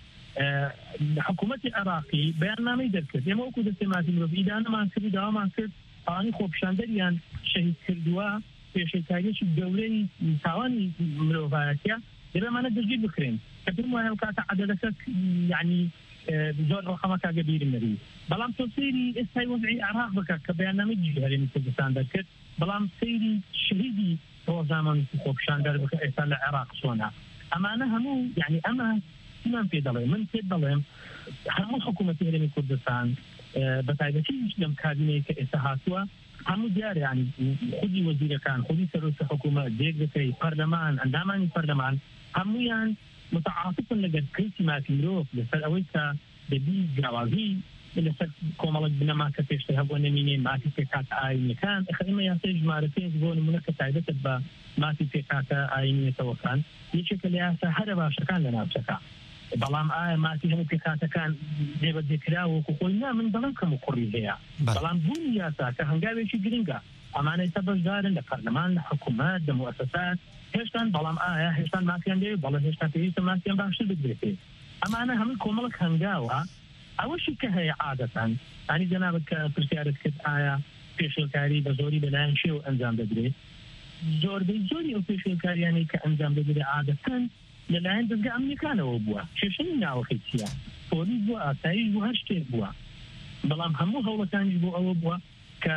حكومة العراقي برنامج دركت يما وكو دستماتي مرو إذا أنا ما أنكر إذا ما أنكر أنا خوب شاندريان شهيد كردوا في شركايش الدولي تاواني مرو فاكيا إذا ما ندرجي بكرين كثير ما هلكات عددك يعني زور رقمك كبير مري بلام تصيري إستاي وضعي العراق بك كبرنامج هرمي كردستان دركت بلام سيري شهيدي هو زمان خوب شاندر بك إستاي العراق شونها أما أنا همو يعني أما من في دلهم من في دلهم همو حكومة هرمي كردستان بتعبتي لم كابينة كإسهاتوا همو ديار يعني خذي وزير كان خذي سروس حكومة ديك بكي برلمان أنداماني برلمان همو يعني متعاطفا لقد كريسي ما في مروف لسر أويسا بدي جوازي لسر كومالك بنما كتشتر هبو نمينين ما في فكات آي مكان إخيما يحتاج مارتين زبون منك تعبت با ما في فكات آي ميتوكان يشكل ياسا هذا باشكان لنا بشكا بلام آي ما في هم فكات كان ديبا ذكرا وكوكوينا من دلن كمقري هي بلام بون ياسا كهنجاوي شي جرينجا أمانة يتبج دارن لبرلمان لحكومات لمؤسسات هشتان بلام آي هشتان ما كان دي بلام هشتان في هشتان ما كان باشر بدريتي أمانة هم كومالك هنجاوا أول شيء كهي عادة يعني جنابك برسيارة كت آية پێشێلکاری بە زۆری بەلایەن شێو ئەنجام دەدرێت زۆربەی زۆری ئەو پێشێلکاریانەی کە ئەنجام دەدرێت عادەتەن لەلایەن دەستگا ئەمریکانەوە بووە کێشەی ناوەکەی چییە پۆلیس بووە ئاسایش بوو هەر شتێک بووە بەڵام هەموو هەوڵەکانیش بۆ ئەوە بووە کە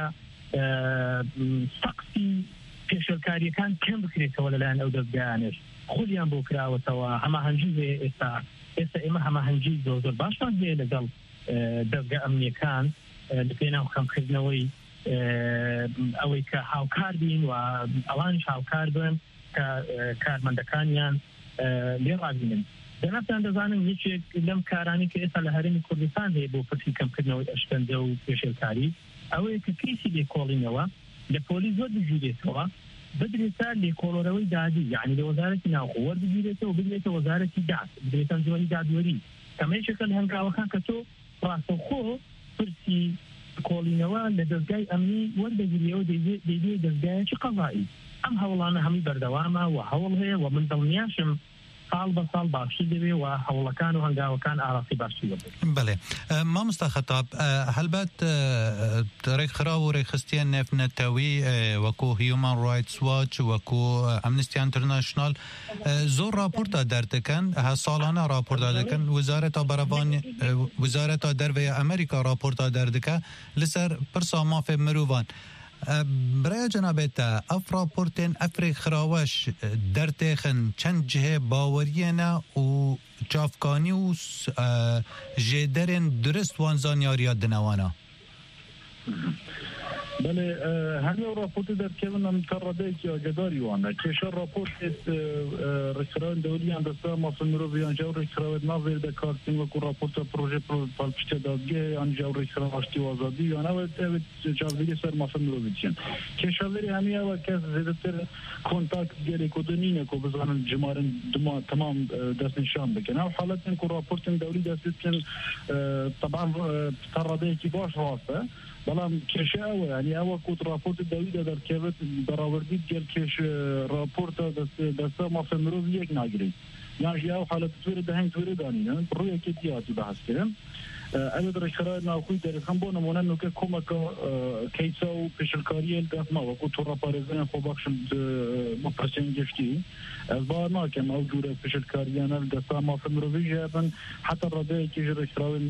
سەقفی پێشێلکاریەکان کەم بکرێتەوە لەلایەن ئەو دەستگایانش خۆلیان بۆ کراوەتەوە هەماهەنگی هەیە ئێستا ئێستا ئێمە هەماهەنگی زۆر زۆر باشمان هەیە لەگەڵ دەستگا ئەمنیەکان لە پێناو خەمکردنەوەی ئەوەی کە هاوکار بین و ئەوانش هاوکار بن کە کارمەندەکانیان لێڕاگرن دەناتان دەزانن یەکێک لەم کارانی کە ئێستا لە هەرێمی کوردستان هەیە بۆ پرسی کەمکردنەوەی ئەشکەندە و پێشێلکاری ئەوەیە کە کەیسی لێکۆڵینەوە لە پۆلیس زۆر بگیرێتەوە بدرێتە لێکۆڵەرەوەی دادی یعنی لە وەزارەتی ناوخۆ وەربگیرێتەوە بگرێتە وەزارەتی داد بدرێتە ئەنجومەنی دادوەری کەمەیەکێکە لە هەنگاوەکان کە تۆ ڕاستەوخۆ پرسی کۆڵینەوە لە دەستگای ئەمنی وەردەگیریەوە دەیدێ دەستگایەکی قەزایی ئەم هەوڵانە هەمووی بەردەوامە و هەوڵ هەیە و من دڵنیاشم ساڵ بە ساڵ باشی دەبێ و هەوڵەکان و هەنگاوەکان ئاراسی باشی دەبێت. بەڵێ مامۆستا خەتاب هەلبەت ڕێکخراو و ڕێکخستیە نێفنەتەوی وەکو هیومان ڕایتس واچ وەکو ئەمنستی ئینتەرناشنال زۆر راپۆرتا دەردەکەن هە ساڵانە راپۆرتا دەکەن وزارەتە بەرەبانی وزارەتە دەرەوەی ئەمریکا راپۆرتا دەردەکە لەسەر پرسا مافێ مرۆڤان برای جنابێتە ئەف راپۆرتێن ئەفرێک خراوەش دەرتێخن چەند جهێ باوەریەنە و چافکانی و ژێدەرێن درست وان زانیاریات دنەوانە بله همه راپورت در کیون هم ترده که آگداری وانه کشور راپورت رکران دولی اندسته مافن رو بیانجا و رکراوت ناظر در کارتین و که راپورت پروژه پالپشت دادگه انجا و رکران آشتی و آزادی یانه و جاودیگه سر مافن رو بیچین کشوری همی او که زیدتر کنتاکت گلی کدنینه که بزانن جمارن تمام دست نشان بکنه او حالت این که راپورت دولی دستید کن طبعا ترده که باش راسته بەڵام کێشە ئەوە ینی ئەوە کووت راپۆرت دەویدا دەرکەوێت بەراوردیت گەر کێش راپۆرتە دەستا مافە مرۆڤ یەک ناگرێت یانژی ئەو حالەت توێرە دەهەنگ توێرە دانینە ڕوویەکی دیاتی بەحەزکردن ئەوێ ڕێکخراوێت ناوخۆی دەرەخەم بۆ نمونە نوکە کۆمەکە کەیسا و پێشلکاریە دەستما وەکو تۆڕەپارێزانە خۆبەخشن بۆ پرسیان گشتی ez bağır nakem av cure peşelkariyaner desta mafı mürüvî ben hatta radayekî ji rêkhiravên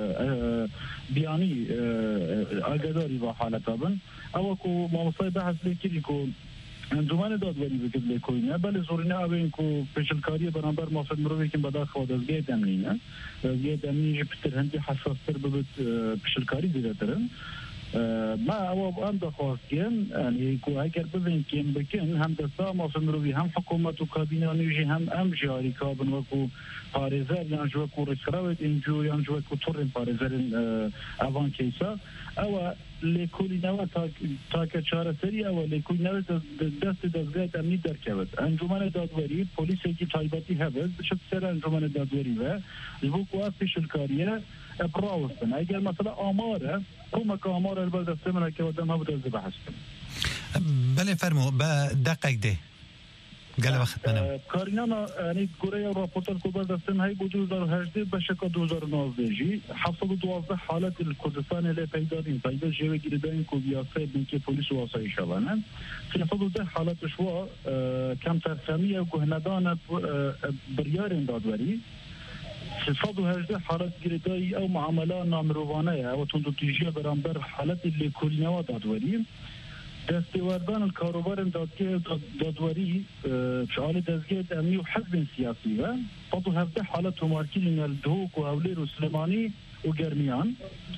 biyanî agedarî ve haleta bin ew ku mamostayê behs lê kirî ku encûmenê dadwerî bikir lê koyîne belê zorîne avên ku pêşelkariye beramber mafı mirovekî bedaxewa dezgehê demnîne dezgehê demnî ji pitir hindî hesastir bibit pêşelkarî zêdetirin ما او ام دخواستیم یعنی کو اگر ببین کیم بکن هم دستا مافمروی هم حکومت و کابینه نیجی هم ام جاری کابن و کو پارێزەر یان ji ku rêkhiravê încu yan ji ku torên parêzerên evan kêsa ew e lêkolînewe take çareserî ew e lêkolînewe destê dezgehê emnî derkevit encûmenê dadwerî polîsekî taybetî hebe biçit ser encûmenê dadwerî ve ji bo ku ev pêşilkariye ابراوستن اگر مثلا آماره کومک آمار البته دسته من که ودم ها بده بحثم بله فرمو با دقیق ده قال وقت منم کارینا یعنی کره راپورتر کو بر دستن های دو هزار و هجده بشکا دو هزار و نوزده جی هفتاد و دوازده حالت کردستان لی پیدارین پیدا جوه گیردین کو بیاسه بینکه پلیس و آسایش آلانن هفتاد و ده حالت شوا کم ترخمیه و گهندان بریارین دادوری صد و هجده حالت گردایی او معامله نامروانه او تندوتیجی برانبر حالت لیکولینوا دادوری دستوردان الکاروبار دادگاه دادوری فعال دزگاه امنی و حزب سیاسی و صد و هجده حالت مارکین الدهوک و اولیر و سلیمانی و گرمیان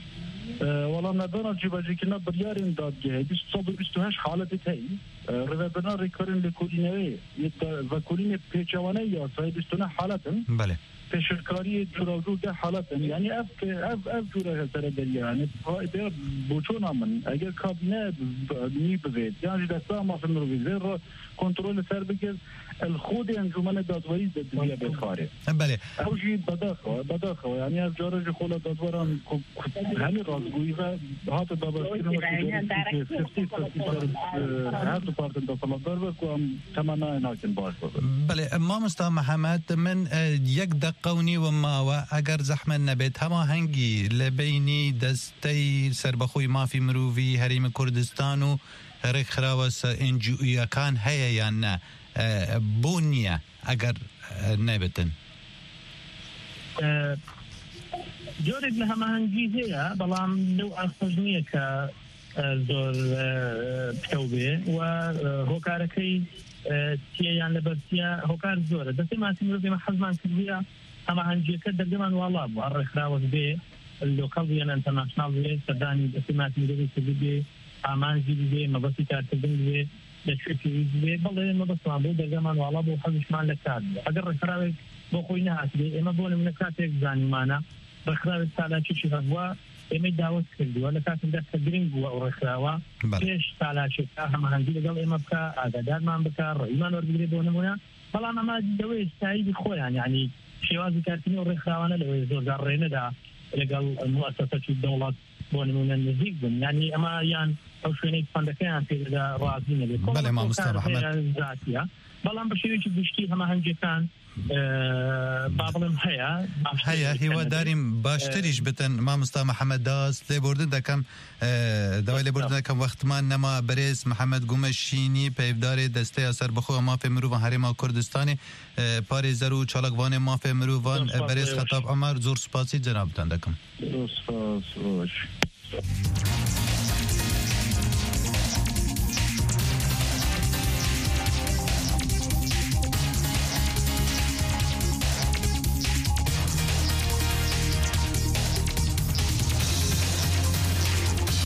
ولا ندانا جیباجی کنه بریارین دادگاه صد و بیست و هشت حالت تایی روابنا ریکارین لیکولینوی و کولین پیچوانه یا صد و بیست و نه حالتن بله پێشکاری جوراوجو ده حالتن یعنی اف اف اف جوره سره داری یعنی فایده بوچونا من اگر کابینه نی بزید یعنی دستا ما فن رو بزید کنترل سر بکر الخود انجمن دادوری دادوری بخاره بله اوجی بداخه بداخه یعنی از جارج خود دادوران همین رازگویی و هات دابستین و سفتی سفتی هر دو پارتن دفلاتدار و که تمنا ناکن باش بود بله ما مستا محمد من یک دقونی و ما و اگر زحمت نبید هما هنگی لبینی دستی سربخوی مافی مرووی حریم کردستان و ڕێک خراوە ئەنجوئیەکان هەیە یان نە بۆ نییە ئەگەر نەبێتن جۆرێک لە هەماهەنگی هەیە بەڵام لەو ئاسۆژ نییە کە زۆر پکەو بێ و هۆکارەکەی تیەیان لەبەرچیە هۆکار زۆرە دەستەی ماسی مرۆڤ حەزمان کردویە هەماهەنگیەکە دەرگەمان واڵا بوو هەر ڕێکخراوەک بێ لۆکەڵ بێن ئەنتەرناشناڵ بێ سەردانی دەستەی ماسی مرۆڤی کردو بێ ئامانجی بێ مەبەستی کارکردن بێ لشوفي بلى ما بسمع بو دغمان والله بو حزش مان لكاد اگر خراوي بو خوينا اسبي اما بون من كاتك زاني معنا بخراوي سالا شي فوا اما دعوت كردي ولا كاتم ده تدرين بو ورخاوا ليش سالا شي هم عندي قال اما بكا اعداد ما بكا ايمان ورغلي بون منا والله ما دوي سعيد خويا يعني شوازي كارتيني ورخاوانا لو زور دارينا دا لقال المؤسسة الدولة بون من النزيق يعني اما يعني او شويني فندكان في رازين اللي بله ما مصطفى محمد ذاتيه بلان بشوي بشتي هم هنجي كان بابلم هيا هيا هو داریم باشتریش بتن ما مصطفى محمد داس لبردن دکم دوای لبردن دکم وقت من نما برز محمد گومشینی پیودار دسته اثر بخو ما فی مروان هرما کردستان پاری زرو چالکوان ما فی مروان برز خطاب عمر زور سپاسی جناب تن دکم زور سپاس